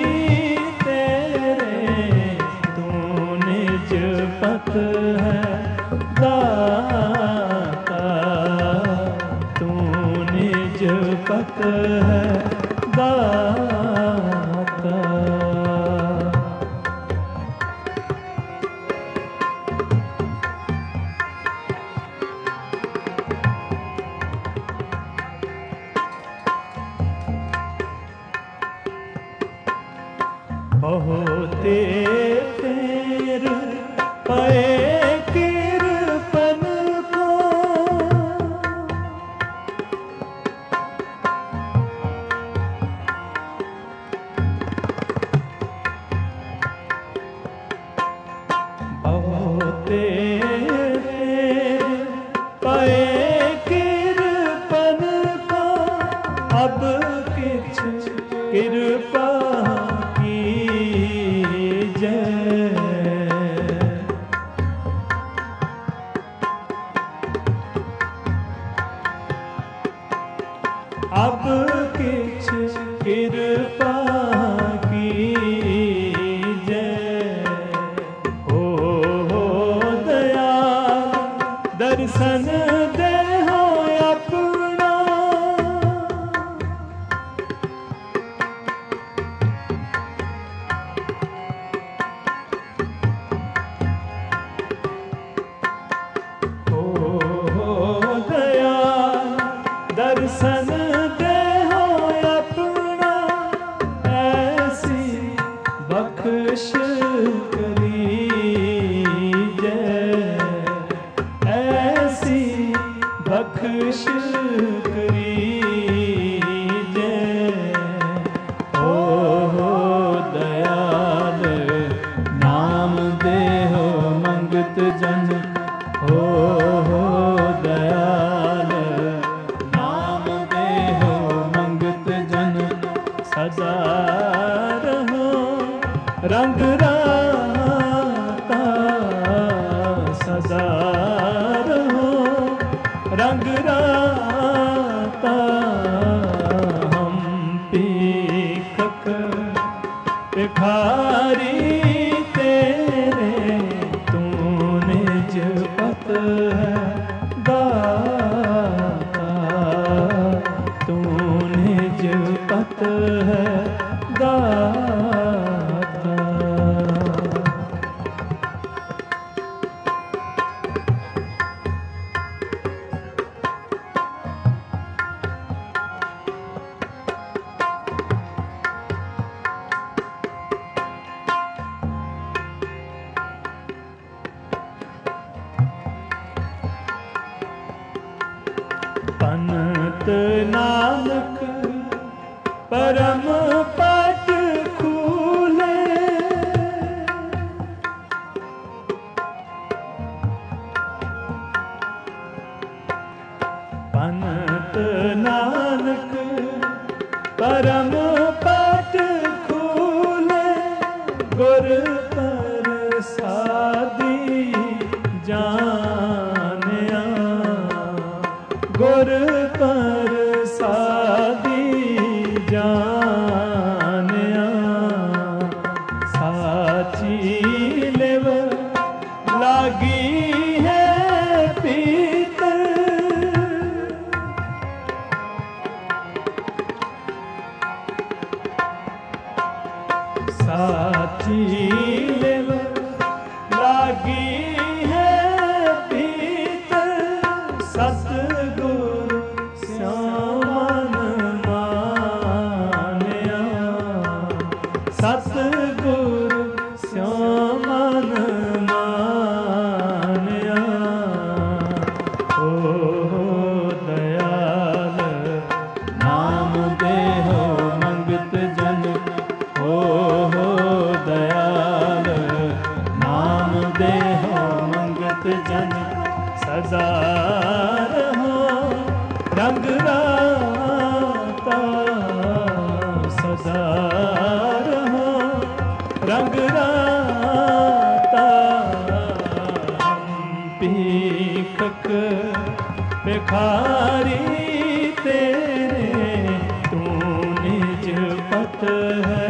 तेरे तू निज पत है दाता, तू निज पत है दाता। बहुते फेर पए किरपन को, बहुते फेर पए किरपन को। अब किछ कृपा अब किछ कृपा कीजै। हो दयाल दर्शन देहो अपना, नानक परम पट खूले। पंत नानक परम पट खूले। गुर प्रसादी जानिया। गुर प्रसादी जानिया। साची लिव लागी है पीत। साची लिव लागी है पीत। सतगुरु श्यामन मानिया। सतगुरु श्यामन मानिया। ओ दयाल नाम देहो मंगत जन। ओ दयाल नाम देहो मंगत जन। सदा रहो रंग राता। सदा रहो रंग राता। हम भीखक भिखारी तेरे। तू निज पत है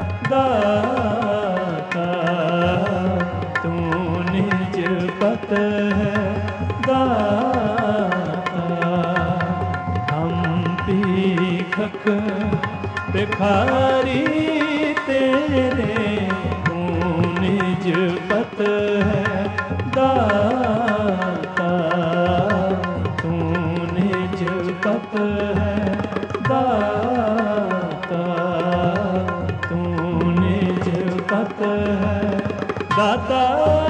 दाता। तू निज पत है दाता। हम भीखक भिखारी तेरे। तू निज पत है दाता। तू निज पत है दाता। तू निज पत है दाता।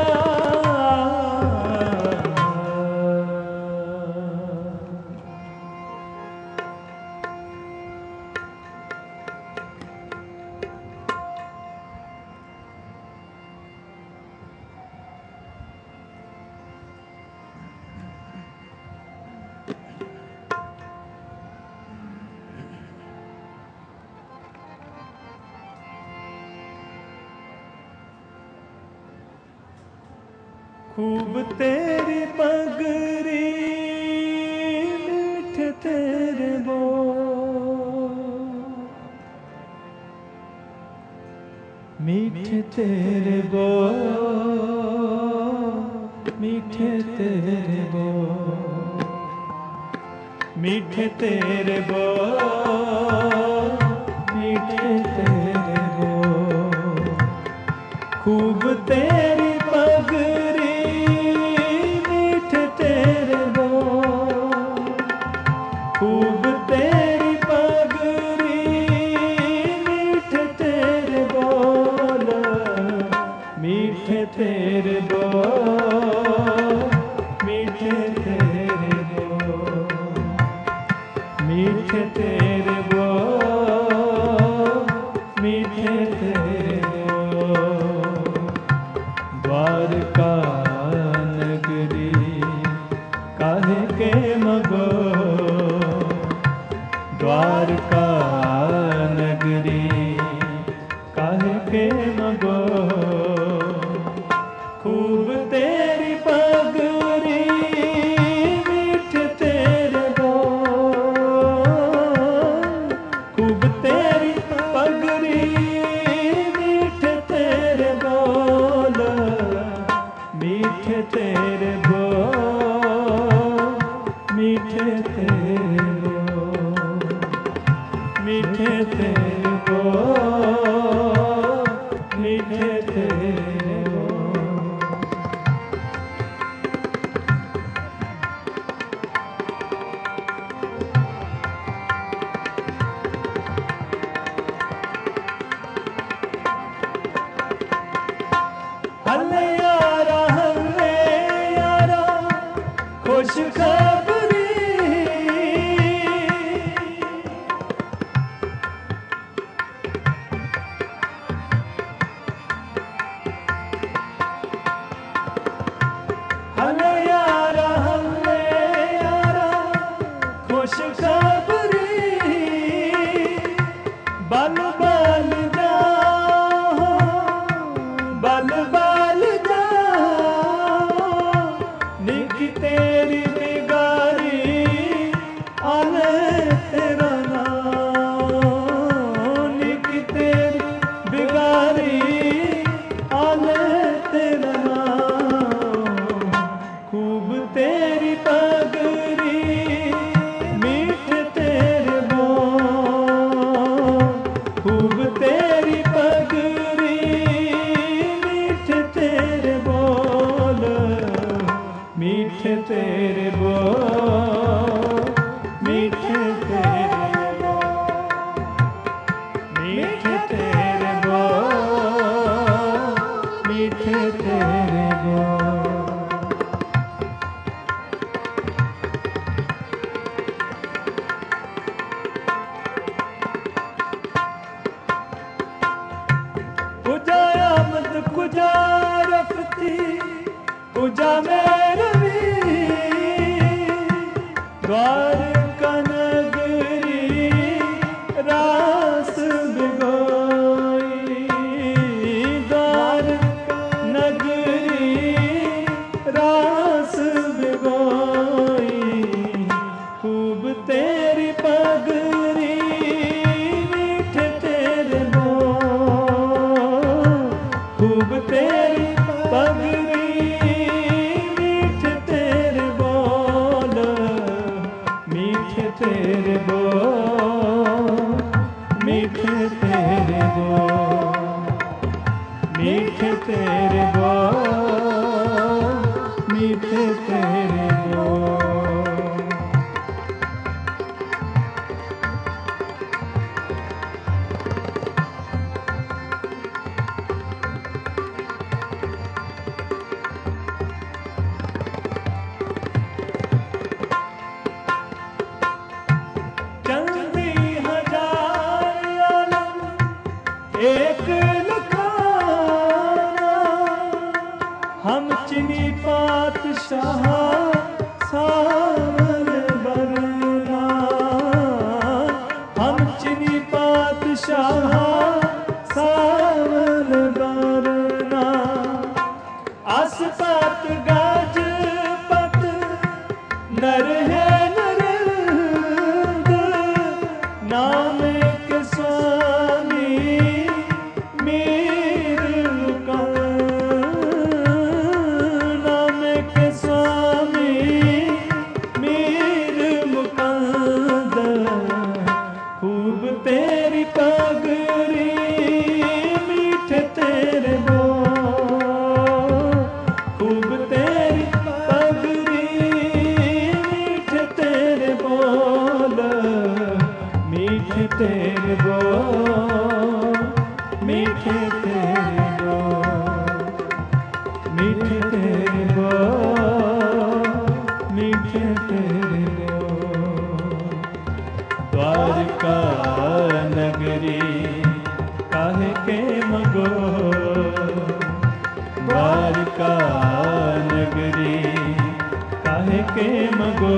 खूब तेरी पगरी मीठ तेरे बोल। मीठे तेरे बोल। मीठे तेरे बोल। मीठे तेरे बोल। मीठे तेरे बोल। खूब तेरी पगरी तेरे बोल। खूब तेरी पगरी मीठे तेरे बोल। मीठे तेरे बोल। मीठे तेरे बोल। मीठे तेरे बोल। मीठे तेरे बोल। द्वारका काहे के मगो। द्वारका नगरी काहे के मगो। खूब तेरी पगरी मीठ तेरे बोल। खूब तेरी पगरी मीठ तेरे बोल। मीठ तेरे बोल। मीठे तेरे बोल। मीठे तेरे बोल। मीठे तेरे बोल। हल्ले यारा हल्ले यारा खुश खबरी। पूजा मेरवी द्वारका नगरी रास भिगोई, द्वारका नगरी रास भिगोई, खूब तेरी पगरी मीठे तेरे बोल, खूब तेरी पगरी मीठे तेरे बोल, मीठे तेरे बोल, मीठे तेरे बोल, मीठे तेरे बोल, मीठे तेरे बोल। चंदी हजार आलम एक लखाना, हम चिनी पातशाह सावन बरना, हम चिनी पातशाह सावन बरना, आस पात गाज पत नर है नरंग, नाम के स्वामी मीर मुकंद, नाम के स्वामी मीर मुकंद, खूब तेरी पगरी मीठे तेरे बोल, खूब तेरी पगरी मीठे तेरे बोल, मीठे तेरे बोल, मीठे तेरे बोल, मीठे तेरे बोल, मीठे तेरे बोल। द्वारका नगरी काहे के मगो, द्वारका नगरी काहे के मगो,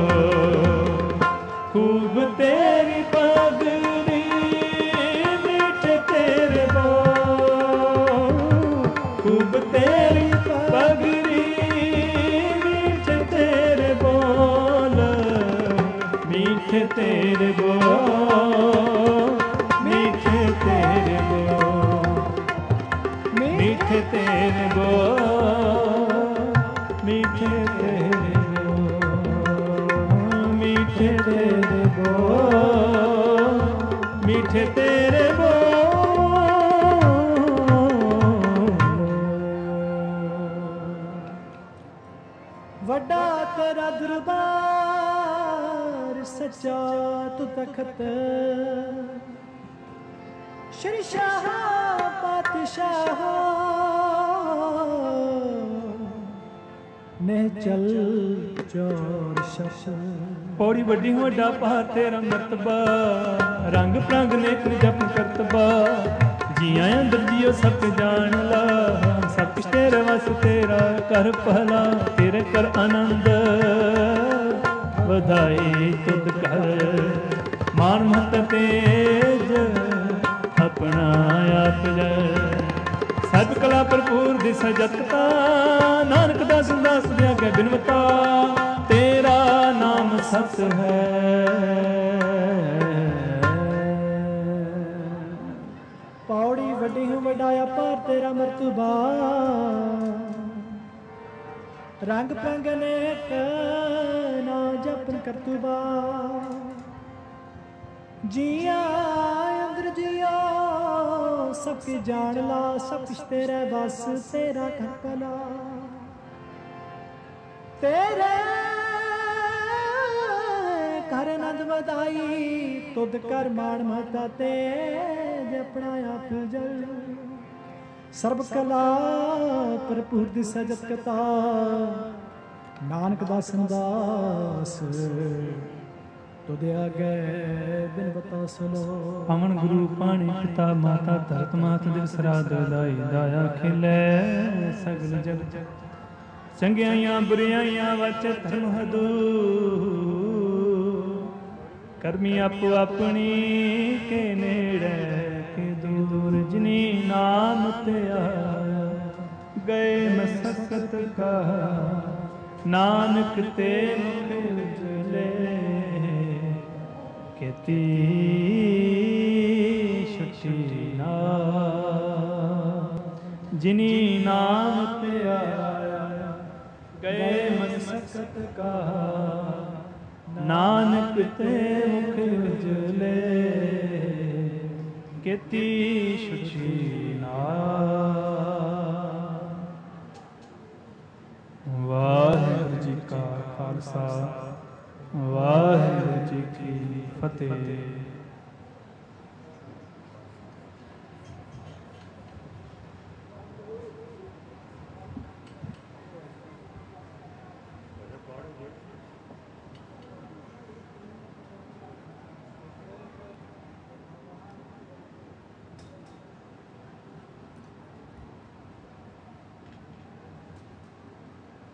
खूब तेरी पगरी मीठे तेरे बोल, खूब तेरी पगरी मीठे तेरे बोल, मीठे तेरे बोल, मीठे तेरे बोल, मीठे तेरे बोल, मीठे तेरे बोल, मीठे तेरे बोल, मीठे तेरे बोल। वड्डा तेरा दरबार सच्चा तू तखत, श्री शाह पातशाह ने चल चोर शश। पौड़ी वड्डी वड्डा पहाड़ तेरा मरतबा, रंग प्रंग नेक जप करतबा, जिया अंदर जियो सब जान ला, सब कुछ तेरे वस तेरा कर पहला, तेरे कर आनंद ਵਧਾਈ ਤੁਧ ਕਰ, ਮਾਨ ਮਤ ਤੇਜ ਆਪਣਾ ਆਪ ਜੈ, ਸਭ ਕਲਾ ਭਰਪੂਰ ਦਿਸ ਜਤਤਾ, ਨਾਨਕ ਦਾਸ ਦਾਸ ਦੇ ਅਗੇ ਬਿਨਵਤਾ, ਤੇਰਾ ਨਾਮ ਸਤ ਹੈ। ਪੌੜੀ ਵੱਡੀ ਹੂੰ ਵਡਾਇਆ ਪਰ ਤੇਰਾ ਮਰਤਬਾ, रंग प्रंग नेक ना जपन करतुबा, जिया अंदर जिया सब कुछ जान ला, सब कुछ तेरे बस तेरा कर पला, तेरे कर नंद बधाई तुद कर मान महता तेज अपना आप जल, ਸਰਬ ਕਲਾ ਭਰਪੂਰ ਦਿਸ ਜਤ ਕਥਾ, ਨਾਨਕ ਦਾਸਨ ਦਾਸ ਤੁਧ ਆਗੇ ਬਿਨ ਬਤਾ ਸੁਨੋ। ਪਵਨ ਗੁਰੂ ਪਾਣੀ ਪਿਤਾ ਮਾਤਾ ਧਰਤ ਮਾਤ ਦਿਵਸ ਰਾਤ ਲਾਈ, ਦਾਇਆ ਖਿਲੇ ਸਗਲ ਜਗ ਚੰਗਿਆਈਆਂ ਬੁਰਿਆਈਆਂ ਵਾਚੈ ਧਰਮ ਹਦੂ ਕਰਮੀ ਆਪੋ ਆਪਣੀ ਕੇ ਨੇੜੇ ਕੇ ਦੂਰ ਜਿਨੀ ਨਾਮ ਤੇ ਆਇਆ ਗਏ ਮਸਕਤ ਕਾ ਨਾਨਕ ਤੇ ਮੁਖ ਉਜਲੇ ਕੀਤੀ ਛੁਟੀ ਨਾ ਜਿਨੀ ਨਾਮ ਤੇ ਆਇਆ ਗਏ ਮਸਕਤ ਕਾ ਨਾਨਕ ਤੇ ਮੁਖ ਉਜਲੇ ਕੀਤੀ